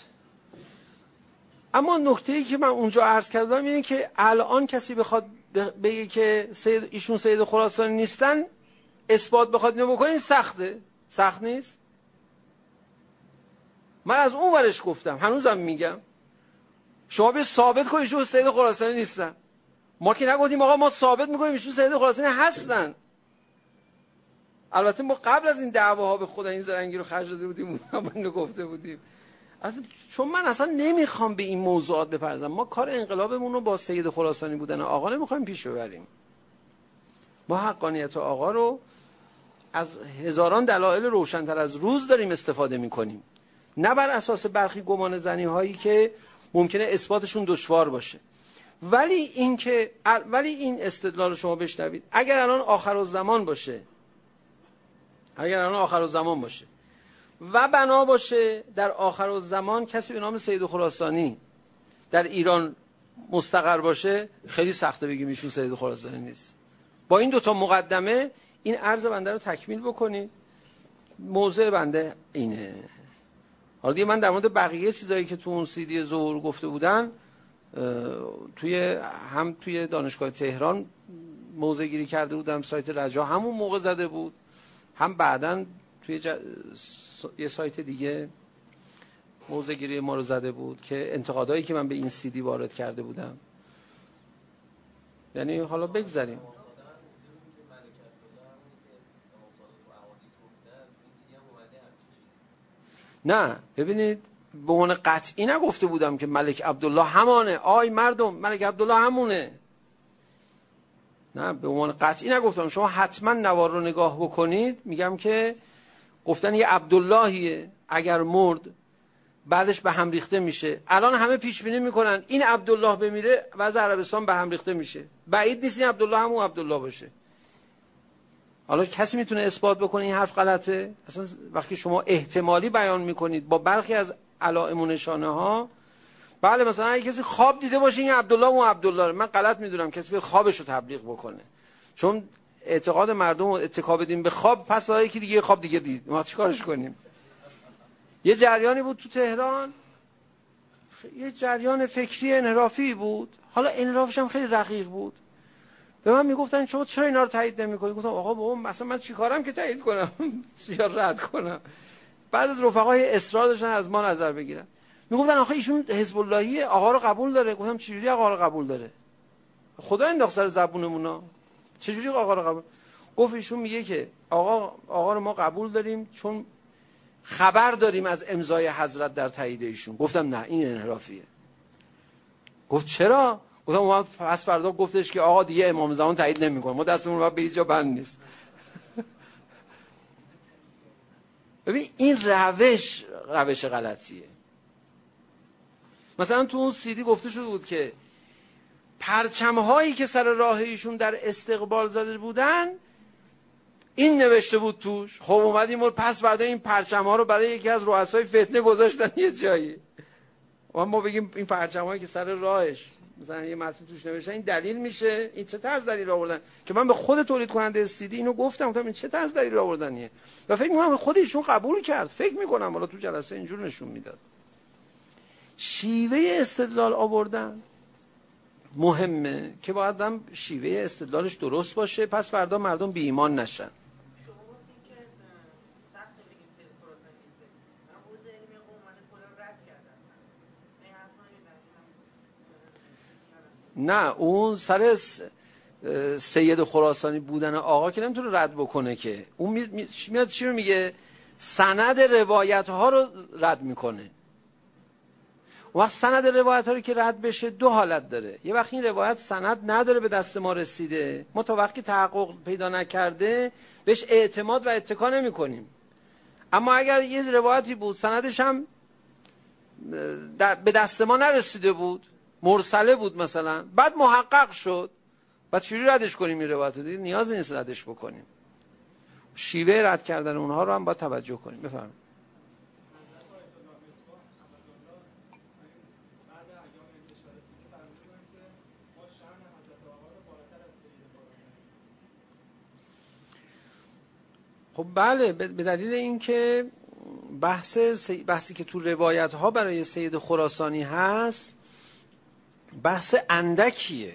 اما نکته‌ای که من اونجا عرض کردم اینه که الان کسی بخواد بگه که ایشون سید خراسانی نیستن، اثبات بخواد اینو بکنین سخته. سخت نیست. من از اون ورش گفتم، هنوزم میگم شما به ثابت کنید ایشون سید خراسانی نیستن. ما که نگفتیم آقا ما ثابت میکنیم ایشون سید خراسانی هستن. البته ما قبل از این دعواها به خدا این زرنگی رو خرج داده بودیم، ما اینو گفته بودیم. چون من اصلا نمیخوام به این موضوعات بپردازم. ما کار انقلابمون رو با سید خراسانی بودن آقا نمیخوایم پیش ببریم. ما حقانیت آقا رو از هزاران دلایل روشن‌تر از روز داریم استفاده میکنیم، نه بر اساس برخی گمان زنی هایی که ممکنه اثباتشون دشوار باشه. ولی این استدلال رو شما بشنوید. اگر الان آخرالزمان باشه و بنا باشه در آخرالزمان کسی به نام سید خراسانی در ایران مستقر باشه، خیلی سخته بگیم ایشون سید خراسانی نیست. با این دوتا مقدمه این عرض بنده رو تکمیل بکنید. موضوع بنده اینه. حالا دیگه من در مورد بقیه چیزایی که تو اون سیدی ظهور گفته بودن توی دانشگاه تهران موضع گیری کرده بودم، سایت رجا همون موقع زده بود، هم بعداً توی یه سایت دیگه موضع‌گیری ما رو زده بود که انتقادایی که من به این CD وارد کرده بودم. یعنی حالا بگذاریم. نه ببینید، به عنوان قطعی نگفته بودم که ملک عبدالله همانه. آی مردم، ملک عبدالله همونه. نه، به عنوان قطعی نگفتم. شما حتما نوار رو نگاه بکنید. میگم که گفتن یه عبداللهیه، اگر مرد بعدش به هم ریخته میشه. الان همه پیش بینی میکنن این عبدالله بمیره وضع عربستان به هم ریخته میشه. بعید نیست این عبدالله همون عبدالله باشه. حالا کسی میتونه اثبات بکنه این حرف غلطه؟ اصلا وقتی شما احتمالی بیان میکنید با برخی از علائم و نشانه ها، بله مثلا اگه کسی خواب دیده باشه این عبدالله و عبدالله، من غلط میدونم کسی به خوابش رو تبلیغ بکنه، چون اعتقاد مردم و اتکا بدیم به خواب، پس برای یکی دیگه خواب دیگه دید، ما چیکارش کنیم؟ یه جریانی بود تو تهران، یه جریان فکری انحرافی بود، حالا انحرافش هم خیلی رقیق بود. به من میگفتن شما چرا اینا رو تایید نمی‌کنید؟ گفتم آقا بابا مثلا من چیکارم که تایید کنم یا رد کنم؟ بعد از رفقای اصرار داشتن از ما نظر بگیرن، میگفتن آخه ایشون حزب اللهی، آقا رو قبول داره. گفتم چجوری آقا رو قبول داره؟ خدا انداخت سر زبونمونا، چجوری آقا رو قبول؟ گفت ایشون میگه که آقا رو ما قبول داریم چون خبر داریم از امضای حضرت در تایید ایشون. گفتم نه، این انحرافیه. گفت چرا؟ گفتم اومد پس فردا گفتش که آقا دیگه امام زمان تایید نمی‌کنه، ما دستمون رو به هیچ جا بند نیست. ببین این روش غلطیه. مثلا تو اون CD گفته شده بود که پرچم‌هایی که سر راه ایشون در استقبال زده بودن این نوشته بود توش. خب اومدیم و پس بعد این پرچم‌ها رو برای یکی از رؤسای فتنه گذاشتن یه جایی. و ما بگیم این پرچم‌هایی که سر راهش مثلا یه متن توش نوشتن این دلیل میشه؟ این چه طرز دلیل آوردن؟ که من به خود تولید کننده CD اینو گفتم این چه طرز دلیل آوردنیه؟ و فکر می‌کنم خود ایشون قبول کرد. فکر می‌کنم حالا تو جلسه اینجور نشون میداد. شیوه استدلال آوردن مهمه که باید هم شیوه استدلالش درست باشه، پس فردا مردم بی ایمان نشن. نه اون سر سید خراسانی بودن آقا که نمیتونه رد بکنه که. اون میاد چی رو میگه؟ سند روایت ها رو رد میکنه. وقت سند روایت ها رو که رد بشه دو حالت داره. یه وقت این روایت سند نداره، به دست ما رسیده، ما تا وقتی تحقق پیدا نکرده بهش اعتماد و اتکا نمی کنیم. اما اگر یه روایتی بود سندش هم به دست ما نرسیده بود، مرسله بود مثلا، بعد محقق شد، بعد چجوری ردش کنیم این روایت؟ دیگه نیازی نیست ردش بکنیم. شیوه رد کردن اونها رو هم باید توجه کنیم. بفرمایید. خب بله، به دلیل اینکه بحثی که تو روایت ها برای سید خراسانی هست بحث اندکیه.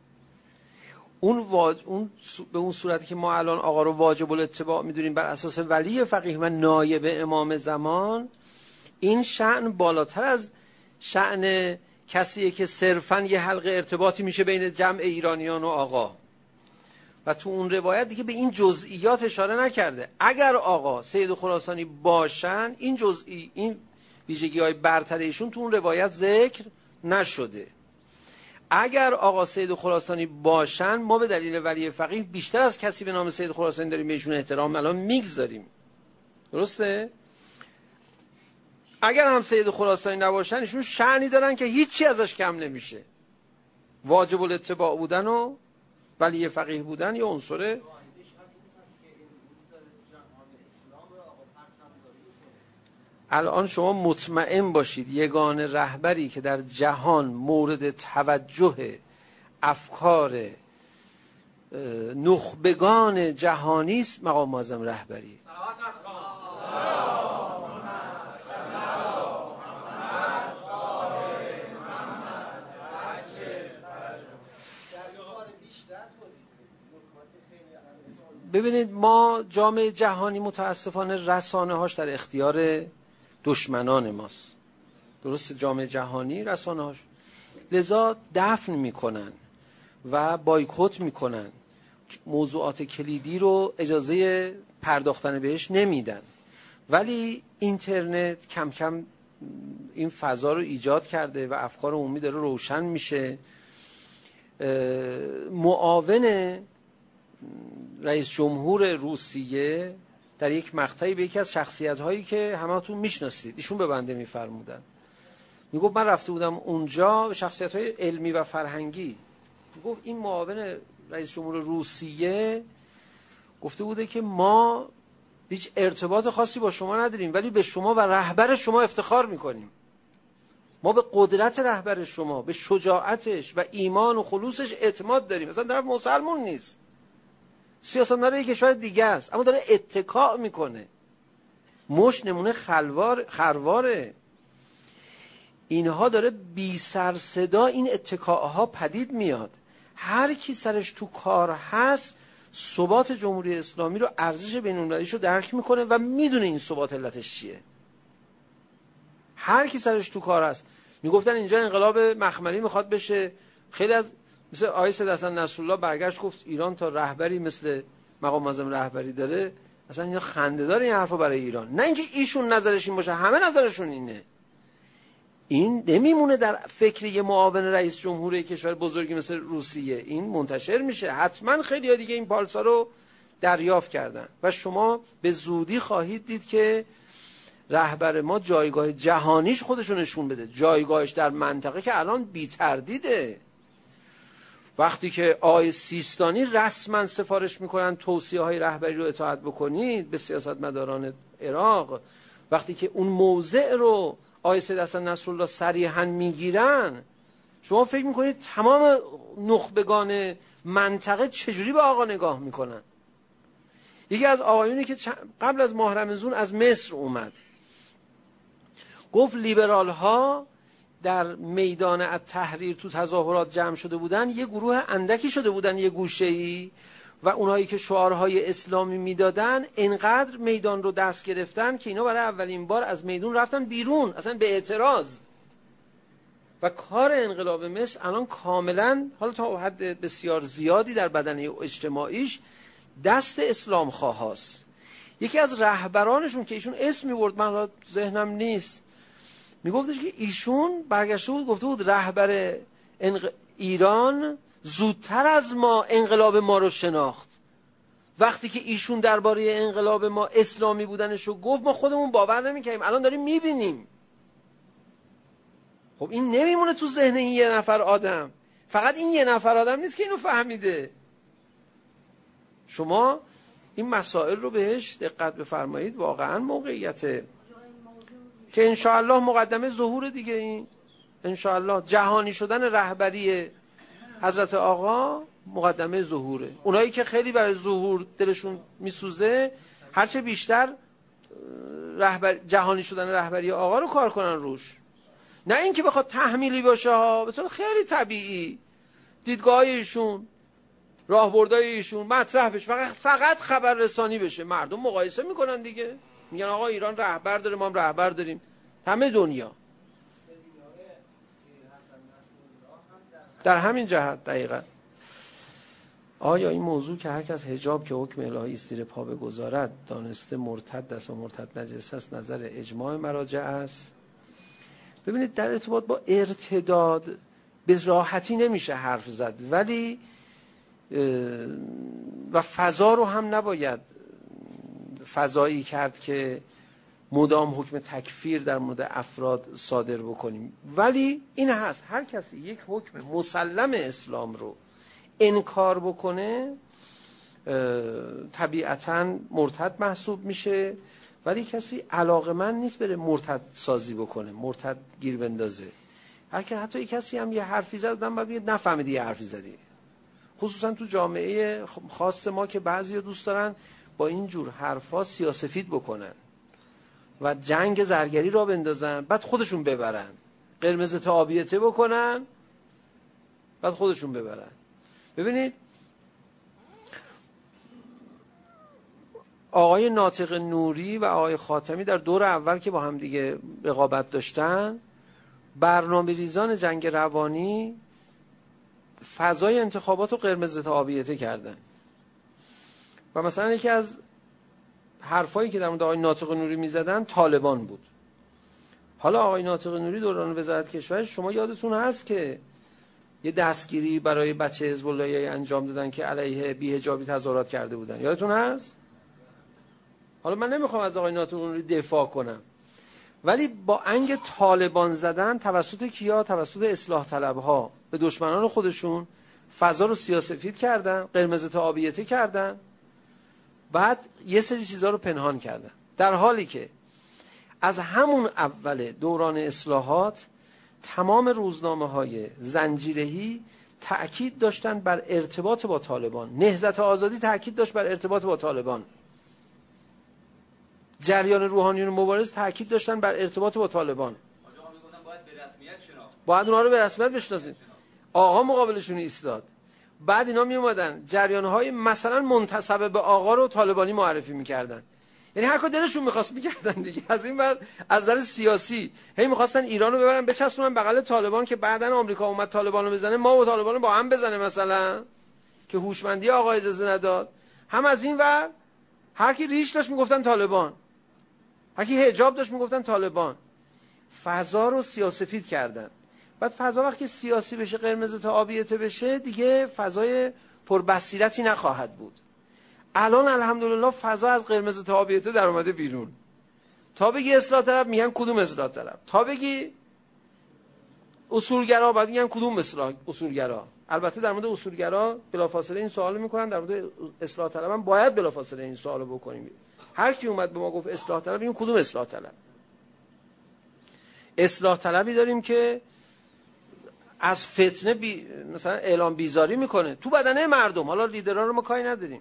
به اون صورتی که ما الان آقا رو واجب الاتباع میدونیم بر اساس ولی فقیه و نایب امام زمان، این شأن بالاتر از شأن کسیه که صرفاً یه حلقه ارتباطی میشه بین جمع ایرانیان و آقا. و تو اون روایت دیگه به این جزئیات اشاره نکرده. اگر آقا سید خراسانی باشن این ویژگی‌های برتر ایشون تو اون روایت ذکر نشده. اگر آقا سید خراسانی باشن ما به دلیل ولی فقیه بیشتر از کسی به نام سید خراسانی داریم بهشون احترام الان میگذاریم. درسته؟ اگر هم سید خراسانی نباشن ایشون شأنی دارن که هیچی ازش کم نمیشه. واجب الاتباع بودن و ولی فقیه بودن یه عنصره. الان شما مطمئن باشید یگانه رهبری که در جهان مورد توجه افکار نخبگان جهانی است مقام معظم رهبری. ببینید ما جامعه جهانی متاسفانه رسانه هاش در اختیار دشمنان ماست. درست جامعه جهانی رسانه‌هاش، لذا دفن میکنن و بایکوت میکنن، موضوعات کلیدی رو اجازه پرداختن بهش نمیدن. ولی اینترنت کم کم این فضا رو ایجاد کرده و افکار عمومی داره روشن میشه. معاون رئیس جمهور روسیه در یک مقطعی به یکی از شخصیت‌هایی که همه‌تون میشناسید ایشون به بنده میفرمودن، میگفت من رفته بودم اونجا، شخصیت‌های علمی و فرهنگی، میگفت این معاون رئیس جمهور روسیه گفته بوده که ما هیچ ارتباط خاصی با شما نداریم ولی به شما و رهبر شما افتخار میکنیم. ما به قدرت رهبر شما، به شجاعتش و ایمان و خلوصش اعتماد داریم. مثلا طرف مسلمان نیست، سیاستمدار یک کشور دیگه است، اما داره اتکا میکنه. مش نمونه خرواره. اینها داره بی سر صدا این اتکاها پدید میاد. هر کی سرش تو کار هست ثبات جمهوری اسلامی رو، ارزش بین‌المللیش رو درک میکنه و میدونه این ثبات علتش چیه. هر کی سرش تو کار هست. میگفتن اینجا انقلاب مخملی میخواد بشه، خیلی از مثل آقای سید حسن نصرالله برگشت گفت ایران تا رهبری مثل مقام معظم رهبری داره اصلا اینا خنده‌دار این حرفو برای ایران. نه اینکه ایشون نظرش این باشه، همه نظرشون اینه. این نمیمونه در فکر یه معاون رئیس جمهور یک کشور بزرگی مثل روسیه، این منتشر میشه. حتما خیلی ها دیگه این پالسا رو دریافت کردن و شما به زودی خواهید دید که رهبر ما جایگاه جهانیش خودشو نشون بده، جایگاهش در منطقه که الان بی تردیده. وقتی که آقای سیستانی رسما سفارش میکنن توصیه های رهبری رو اطاعت بکنید به سیاستمداران عراق، وقتی که اون موضع رو آقای سید حسن نصرالله صریحا میگیرن، شما فکر میکنید تمام نخبگان منطقه چجوری به آقا نگاه میکنن؟ یکی از آقایونی که قبل از ماه رمضان از مصر اومد گفت لیبرال ها در میدان التحریر تو تظاهرات جمع شده بودن، یه گروه اندکی شده بودن یه گوشه‌ای، و اونایی که شعارهای اسلامی میدادن انقدر میدان رو دست گرفتن که اینا برای اولین بار از میدان رفتن بیرون اصلا به اعتراض. و کار انقلاب مصر الان کاملا، حالا تا حد بسیار زیادی در بدنه اجتماعیش دست اسلام خواهاست. یکی از رهبرانشون که ایشون اسم می‌برد، من را ذهنم نیست، میگفتش که ایشون برگشته بود گفته بود رهبر ایران زودتر از ما انقلاب ما رو شناخت. وقتی که ایشون درباره انقلاب ما اسلامی بودنش رو گفت ما خودمون باور نمی‌کردیم، الان داریم می‌بینیم. خب این نمیمونه تو ذهن این یه نفر آدم. فقط این یه نفر آدم نیست که اینو فهمیده. شما این مسائل رو بهش دقت بفرمایید. واقعا موقعیته که انشاءالله مقدمه ظهور دیگه، این انشاءالله جهانی شدن رهبری حضرت آقا مقدمه ظهوره. اونایی که خیلی برای ظهور دلشون میسوزه هرچه بیشتر جهانی شدن رهبری آقا رو کار کنن روش، نه اینکه بخواد تحمیلی باشه ها، به طور خیلی طبیعی دیدگاه‌های ایشون، راهبردهای ایشون مطرح بشه، فقط خبررسانی بشه. مردم مقایسه میکنن دیگه، میگن آقا ایران رهبر داره، ما هم رهبر داریم. همه دنیا در همین جهت دقیقا. آیا این موضوع که هر کس حجاب که حکم الهی است زیر پا بگذارد دانسته مرتد است و مرتد نجس است نظر اجماع مراجع است؟ ببینید در ارتباط با ارتداد به راحتی نمیشه حرف زد، ولی و فضا رو هم نباید فضایی کرد که مدام حکم تکفیر در مورد افراد صادر بکنیم. ولی این هست هر کسی یک حکم مسلم اسلام رو انکار بکنه طبیعتاً مرتد محسوب میشه، ولی کسی علاقمند نیست بره مرتد سازی بکنه، مرتد گیر بندازه. هر که حتی یک کسی هم یه حرفی زد آدم باید بگه نفهمیدی یه حرفی زدی، خصوصا تو جامعه خاص ما که بعضیا دوست دارن با این جور حرفا سیاه‌سفید بکنن و جنگ زرگری را بندازن، بعد خودشون ببرن، قرمز تا آبیته بکنن بعد خودشون ببرن. ببینید آقای ناطق نوری و آقای خاتمی در دور اول که با هم دیگه رقابت داشتن برنامه ریزان جنگ روانی فضای انتخابات رو قرمز تابعیته کردن و مثلا یکی از حرفایی که در مورد آقای ناطق نوری میزدن طالبان بود. حالا آقای ناطق نوری دوران وزارت کشور شما یادتون هست که یه دستگیری برای بچه حزب اللهی انجام دادن که علیه بی‌حجابی تظاهرات کرده بودن، یادتون هست؟ حالا من نمیخوام از آقای ناطق نوری دفاع کنم، ولی با انگ طالبان زدن توسط کیا؟ توسط اصلاح طلبها به دشمنان خودشون فضا رو سیاه‌سفید کردن، قرمز تابعیته کردن، بعد یه سری چیزا رو پنهان کردن، در حالی که از همون اول دوران اصلاحات تمام روزنامه‌های زنجیره‌ای تأکید داشتن بر ارتباط با طالبان. نهضت آزادی تأکید داشت بر ارتباط با طالبان. جریان روحانیون مبارز تأکید داشتن بر ارتباط با طالبان. باید اونا رو به رسمیت بشناسیم. آقا مقابلشون ایستاد. بعد اینا می اومدن جریان‌های مثلا منتسب به آقا رو طالبانی معرفی می‌کردن. یعنی هر کار دلشون می‌خواست می‌کردن دیگه. از این ور از نظر سیاسی هی می‌خواستن ایران رو ببرن بچسبونن بغل طالبان که بعداً آمریکا اومد طالبان رو بزنه، ما و طالبان رو با هم بزنه مثلا، که هوشمندی آقا اجازه نداد. هم از این ور هر کی ریش داشت میگفتن طالبان، هر کی حجاب داشت میگفتن طالبان. فضا رو سیاه‌سفید کردن. بعد فضا وقتی سیاسی بشه، قرمز تابعیته بشه، دیگه فضای پربصیرتی نخواهد بود. الان الحمدلله فضا از قرمز تابعیته در اومده بیرون. تا بگی اصلاح طلب میگن کدوم اصلاح طلب، تا بگی اصولگرا بعد میگن کدوم اصولگرا. البته در مورد اصولگرا بلافاصله این سوالو میکنن، در مورد اصلاح طلب هم باید بلافاصله این سوالو بکنیم. هر کی اومد به ما گفت اصلاح طلب، بگیم کدوم اصلاح طلب. اصلاح طلبی داریم که از فتنه مثلا اعلام بیزاری میکنه تو بدنه مردم. حالا لیدرها رو ما کاری نداریم،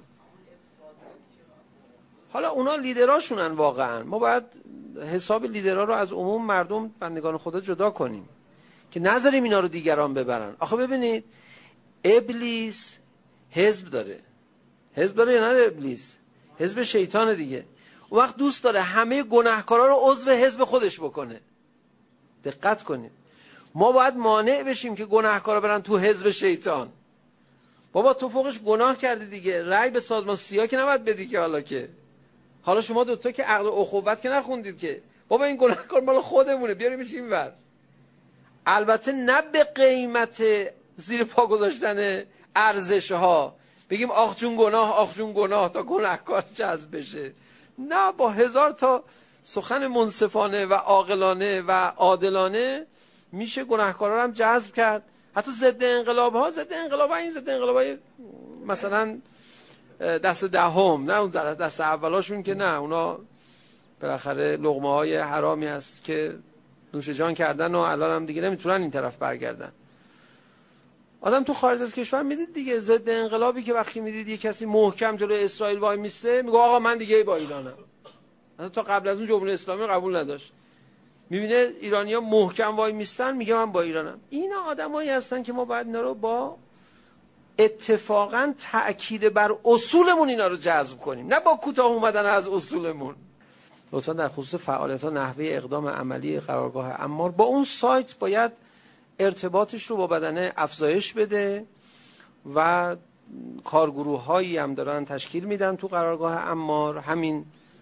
حالا اونا لیدراشونن واقعا. ما باید حساب لیدرها رو از عموم مردم بندگان خدا جدا کنیم که نذاریم اینا رو دیگران ببرن. آخه ببینید ابلیس حزب داره. حزب داره یا نه ابلیس؟ حزب شیطان دیگه. اون وقت دوست داره همه گناهکارا رو عضو حزب خودش بکنه. دقت کنید. ما باید مانع بشیم که گناهکارا برن تو حزب شیطان. بابا تو فوقش گناه کردی دیگه، رأی به سازمان سیاه که نباید بدی که. حالا شما دوتا که عقد و اخوت که نخوندید که. بابا این گناهکار مال خودمونه، بیاریمش اینور. البته نه به قیمت زیر پا گذاشتن ارزش ها، بگیم آخ جون گناه تا گناهکار جذب بشه. نه، با 1000 تا سخن منصفانه و عاقلانه و عادلانه میشه گناهکارا رو هم جذب کرد. حتی ضد انقلاب این ضد انقلابای مثلا دست دهم، نه اون دست اولاشون که نه، اونا بالاخره لقمه های حرامی هست که نوش جان کردن و الان هم دیگه نمیتونن این طرف برگردن. آدم تو خارج از کشور میدید دیگه، ضد انقلابی که وقتی میدید یه کسی محکم جلوی اسرائیل وای میسته، میگه آقا من دیگه با ایرانم. تا قبل از اون جمهوری اسلامی قبول نداشت. میبینه ایرانی‌ها محکم وای میستن، میگه من با ایرانم. اینا آدمایی هستن که ما باید اینا رو با اتفاقا تأکید بر اصولمون اینا رو جذب کنیم، نه با کوتاه اومدن از اصولمون. لطفا در خصوص فعالیت‌ها نحوه اقدام عملی قرارگاه عمار با اون سایت باید ارتباطش رو با بدنه افزایش بده و کارگروه‌هایی هم دارن تشکیل میدن تو قرارگاه عمار. همین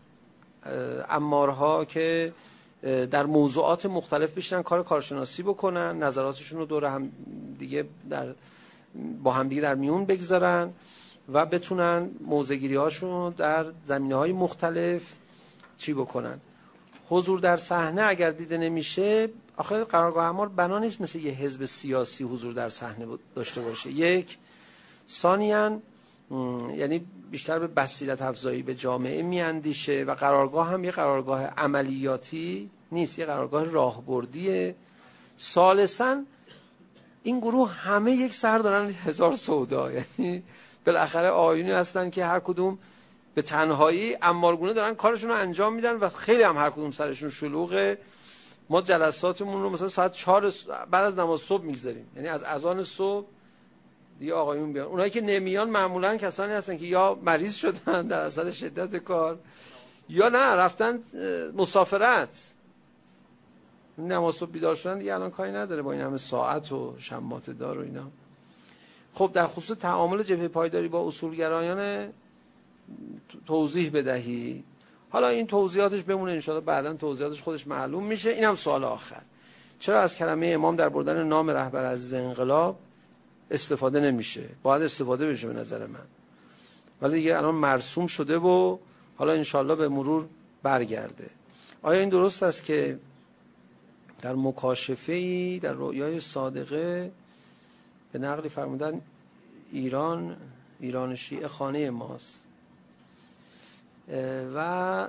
عمارها که در موضوعات مختلف بشینن کارشناسی بکنن، نظراتشون رو دور هم دیگه با هم دیگه در میون بگذارن و بتونن موضع‌گیری هاشون در زمینه‌های مختلف چی بکنن. حضور در صحنه اگر دیده نمیشه، آخه قرارگاه عمار بنا نیست مثل یه حزب سیاسی حضور در صحنه داشته باشه. یک، ثانیاً یعنی بیشتر به بصیرت افزایی به جامعه میاندیشه و قرارگاه هم یه قرارگاه عملیاتی نیست، یه قرارگاه راهبردیه. ثالثاً این گروه همه یک سر دارن 1000 سودا، یعنی بالاخره آیونی هستن که هر کدوم به تنهایی عمارگونه دارن کارشون رو انجام میدن و خیلی هم هر کدوم سرشون شلوغه. ما جلساتمون رو مثلا ساعت 4 بعد از نماز صبح میگذاریم، یعنی از اذان صبح دیگه آقایون بیان. اونایی که نمیان معمولا کسانی هستن که یا مریض شدن در اثر شدت کار یا نه رفتن مسافرت. نماز صبح بیدار شدن دیگه الان کاری نداره با این همه ساعت و شمات دار و اینا. خب در خصوص تعامل جبهه پایداری با اصولگرایان توضیح بدهی. حالا این توضیحاتش بمونه، انشاءالله بعداً توضیحاتش خودش معلوم میشه. اینم سوال آخر، چرا از کلمه امام در بردن نام رهبر عزیز انقلاب استفاده نمیشه؟ باید استفاده بشه به نظر من، ولی دیگه الان مرسوم شده و حالا انشاءالله به مرور برگرده. آیا این درست است که در مکاشفه‌ای در رؤیای صادقه به نقلی فرمودن ایران شیعه خانه ماست و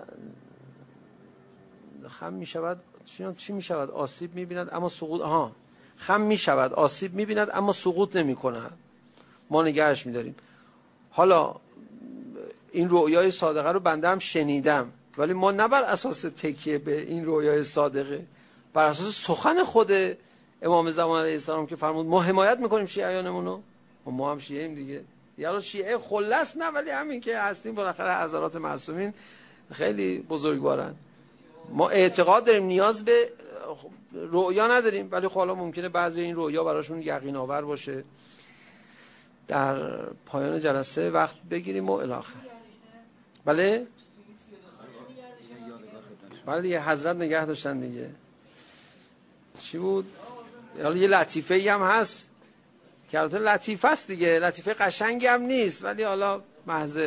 خم می شود چی می شود آسیب می بیند اما سقوط خم می شود آسیب می بیند اما سقوط نمی کند، ما نگهش می داریم. حالا این رؤیای صادقه رو بنده هم شنیدم، ولی ما نه بر اساس تکیه به این رؤیای صادقه، بر اساس سخن خود امام زمان علیه السلام که فرمود ما حمایت میکنیم شیعیانمونو، ما هم شیعیم دیگه. یعنی شیعه خلص نه، ولی همین که هستیم بالاخره حضرات معصومین خیلی بزرگوارن. ما اعتقاد داریم، نیاز به رؤیا نداریم، ولی حالا ممکنه بعضی این رؤیا براشون یقین آور باشه. در پایان جلسه وقت بگیریم و الی آخر. بله دیگه حضرت نگه داشتن دیگه. چی بود؟ حالا یه لطیفه ای هم هست که البته لطیفه است دیگه، لطیفه قشنگی هم نیست، ولی حالا محض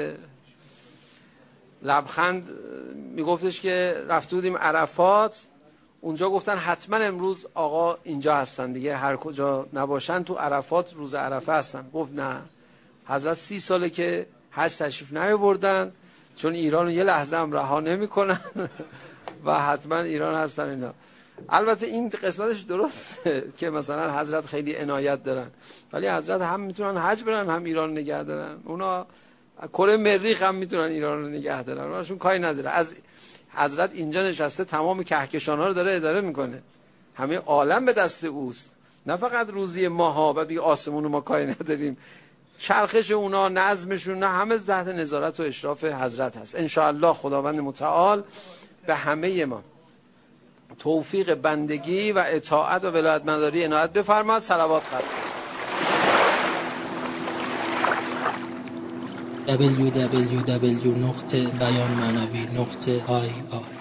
لبخند میگفتش که رفته بودیم عرفات، اونجا گفتن حتما امروز آقا اینجا هستن دیگه، هر کجا نباشن تو عرفات روز عرفه هستن. گفت نه، حضرت 30 ساله که حج تشریف نیاوردن، چون ایران رو یه لحظه هم رها نمی‌کنن و حتما ایران هستن اینا. البته این قسمتش درسته که مثلا حضرت خیلی عنایت دارن، ولی حضرت هم میتونن حج برن هم ایران نگه دارن، اونا کره مریخ هم میتونن ایران رو نگه دارن، اوناشون کاری نداره. از حضرت اینجا نشسته تمام کهکشان‌ها رو داره اداره میکنه، همه عالم به دست اوست، نه فقط روزی ماها و دیگه آسمون رو ما کاری نداریم. چرخش اونا، نظمشون، نه همه تحت نظارت و اشراف حضرت هست. ان شاء الله خداوند متعال به همه ما توفیق بندگی و اطاعت و ولایت مداری عنایت بفرماد. صلوات خواهد www.bayanmanavi.ir